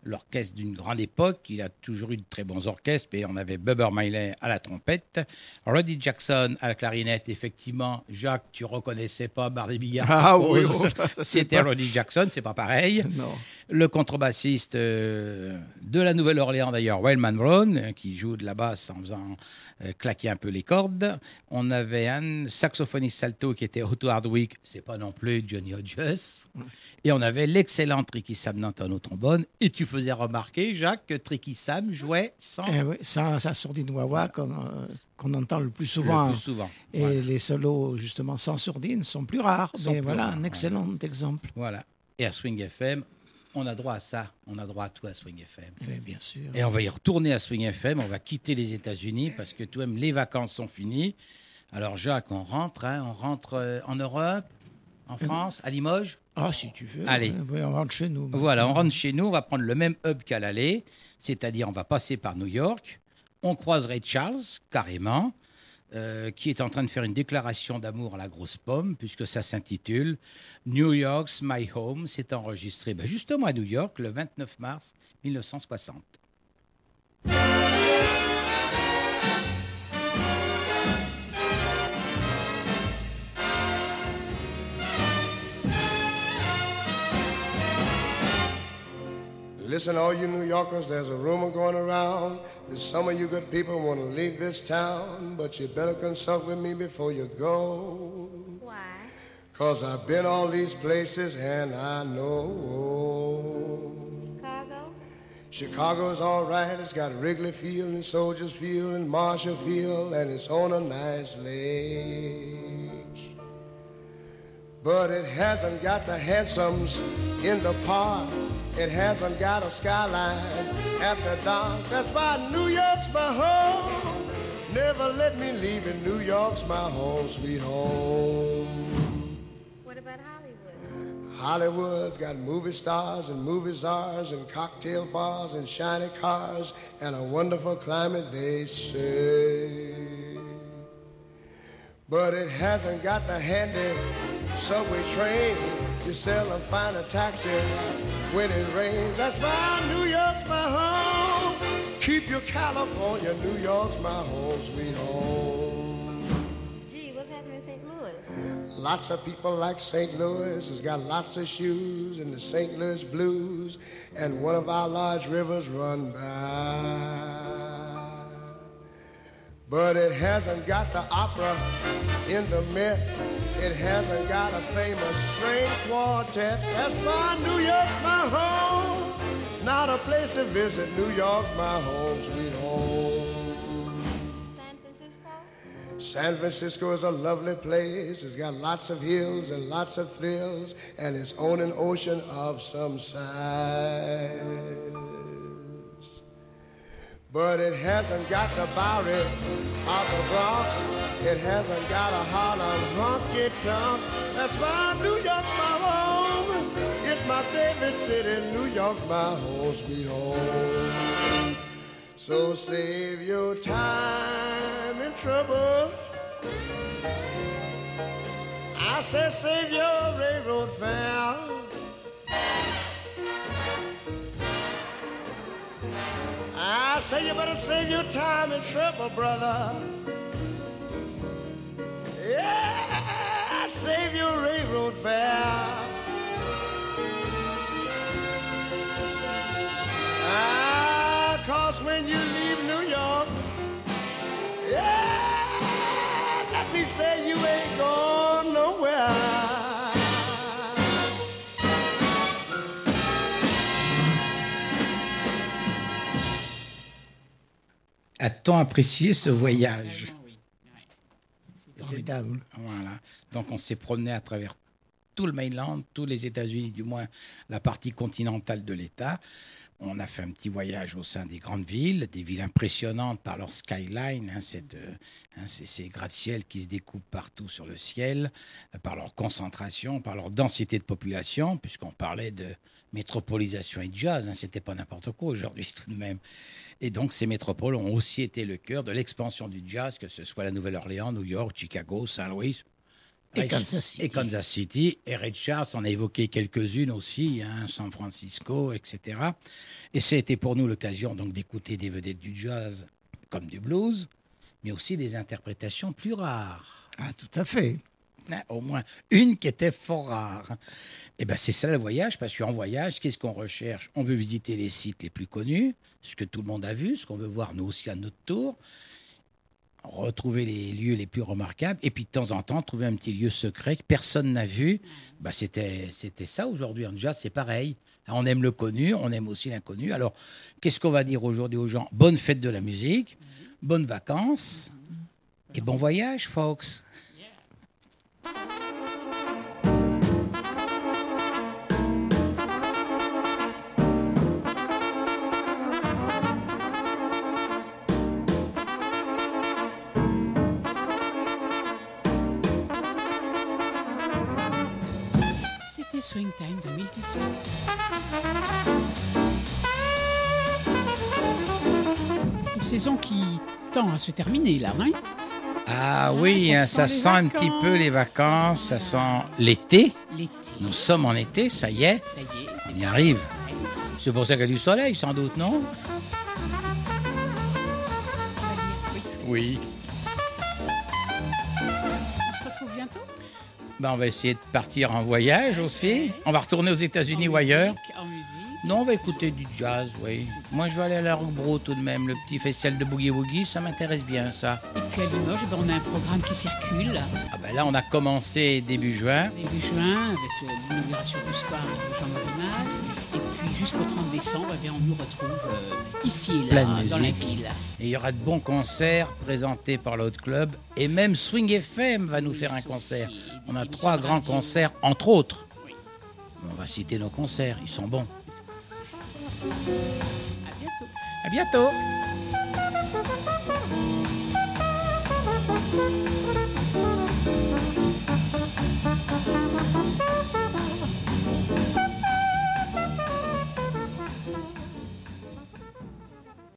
l'orchestre d'une grande époque. Il a toujours eu de très bons orchestres, mais on avait Bubber Miley à la trompette, Roddy Jackson à la clarinette. Effectivement, Jacques, tu reconnaissais pas Barry Bigard.
Ah oui,
c'était Roddy Jackson, c'est pas pareil.
Non.
Le contrebassiste de la Nouvelle-Orléans d'ailleurs, Wayman Brown, qui joue de la basse en faisant claquer un peu les cordes. On avait un saxophoniste alto qui était Otto Hardwick, c'est pas non plus Johnny Hodges. Et on avait l'excellent Tricky Sam Nanton au trombone. Et tu faisais remarquer, Jacques, que Tricky Sam jouait sans...
Oui, sa sourdine wah-wah qu'on entend le plus souvent.
Le plus souvent.
Et
Voilà.
les solos, justement, sans sourdine sont plus rares.
Sont
Mais
plus
voilà,
rares,
un excellent exemple.
Voilà. Et à Swing FM, on a droit à ça. On a droit à tout à Swing FM.
Oui, bien sûr.
Et on va y retourner à Swing FM. On va quitter les États-Unis parce que tout de même, les vacances sont finies. Alors, Jacques, on rentre en Europe, en France, à Limoges.
Ah, si tu veux.
Allez.
Oui, on rentre chez nous.
Voilà, on rentre chez nous. On va prendre le même hub qu'à l'aller. C'est-à-dire, on va passer par New York. On croise Ray Charles, carrément, qui est en train de faire une déclaration d'amour à la grosse pomme, puisque ça s'intitule New York's My Home. C'est enregistré justement à New York le 29 mars 1960.
Listen, all you New Yorkers, there's a rumor going around that some of you good people want to leave this town, but you better consult with me before you go.
Why?
'Cause I've been all these places and I know.
Chicago?
Chicago's all right. It's got Wrigley Field and Soldiers Field and Marshall Field, and it's on a nice lake. But it hasn't got the handsomes in the park. It hasn't got a skyline after dark. That's why New York's my home. Never let me leave it. New York's my home, sweet home.
What about Hollywood?
Hollywood's got movie stars and movie czars and cocktail bars and shiny cars and a wonderful climate, they say. But it hasn't got the handy subway train. You seldom find a taxi when it rains. That's why New York's my home. Keep your California, New York's my home, sweet home.
Gee, what's happening in St. Louis?
Lots of people like St. Louis. It's got lots of shoes and the St. Louis blues. And one of our large rivers run by. But it hasn't got the opera in the Met. It hasn't got a famous string quartet. That's why New York's my home. Not a place to visit. New York's my home, sweet home.
San Francisco?
San Francisco is a lovely place. It's got lots of hills and lots of thrills, and it's on an ocean of some size. But it hasn't got the Bowery of the Bronx. It hasn't got a Harlem honky-tonk. That's why New York's my home. It's my favorite city. New York's my home, sweet home. So save your time and trouble. I said save your railroad fare. I say you better save your time and trouble, brother. Yeah, save your railroad fare. Cause when you leave New York, yeah, let me say you ain't going nowhere.
A-t-on apprécié ce voyage?
Oui.
Formidable.
Voilà. Donc on s'est promené à travers tout le mainland, tous les États-Unis, du moins la partie continentale de l'État. On a fait un petit voyage au sein des grandes villes, des villes impressionnantes par leur skyline, ces gratte-ciel qui se découpent partout sur le ciel, par leur concentration, par leur densité de population, puisqu'on parlait de métropolisation et de jazz, c'était pas n'importe quoi aujourd'hui tout de même. Et donc ces métropoles ont aussi été le cœur de l'expansion du jazz, que ce soit la Nouvelle-Orléans, New York, Chicago, Saint-Louis,
Et Kansas City.
Et Kansas City. Et Ray Charles en a évoqué quelques-unes aussi, San Francisco, etc. Et c'était pour nous l'occasion donc d'écouter des vedettes du jazz comme du blues, mais aussi des interprétations plus rares.
Ah, tout à fait.
Au moins une qui était fort rare. Et ben c'est ça le voyage, parce qu'en voyage, qu'est-ce qu'on recherche? On veut visiter les sites les plus connus, ce que tout le monde a vu, ce qu'on veut voir nous aussi à notre tour, retrouver les lieux les plus remarquables, et puis de temps en temps trouver un petit lieu secret que personne n'a vu. Ben, c'était ça aujourd'hui en jazz, c'est pareil. On aime le connu, on aime aussi l'inconnu. Alors qu'est-ce qu'on va dire aujourd'hui aux gens? Bonne fête de la musique, bonnes vacances et bon voyage, folks.
C'était Swing Time 2018. Une saison qui tend à se terminer là, hein?
Ah oui, ça sent un petit peu les vacances, ça sent l'été. Nous sommes en été, ça y est.
Ça y est.
Il y arrive. C'est pour ça qu'il y a du soleil, sans doute, non? Oui.
On se retrouve bientôt.
Ben, on va essayer de partir en voyage aussi. On va retourner aux États-Unis ou ailleurs.
En musique.
Non, on va écouter du jazz, oui. Moi, je vais aller à la Roquebrune tout de même. Le petit festival de Boogie Woogie, ça m'intéresse bien, ça.
Et puis à Limoges, eh ben, on a un programme qui circule.
Ah ben là, on a commencé début juin.
Début juin, avec l'inauguration du square de Jean-Marie Mas. Et puis jusqu'au 30 décembre, eh bien, on nous retrouve ici et là,
Plein de
dans la
musique.
ville.
Et il y aura de bons concerts présentés par l'Hot Club. Et même Swing FM va nous faire un concert. On a 3 grands concerts, entre autres. On va citer nos concerts, ils sont bons.
À bientôt.
À bientôt.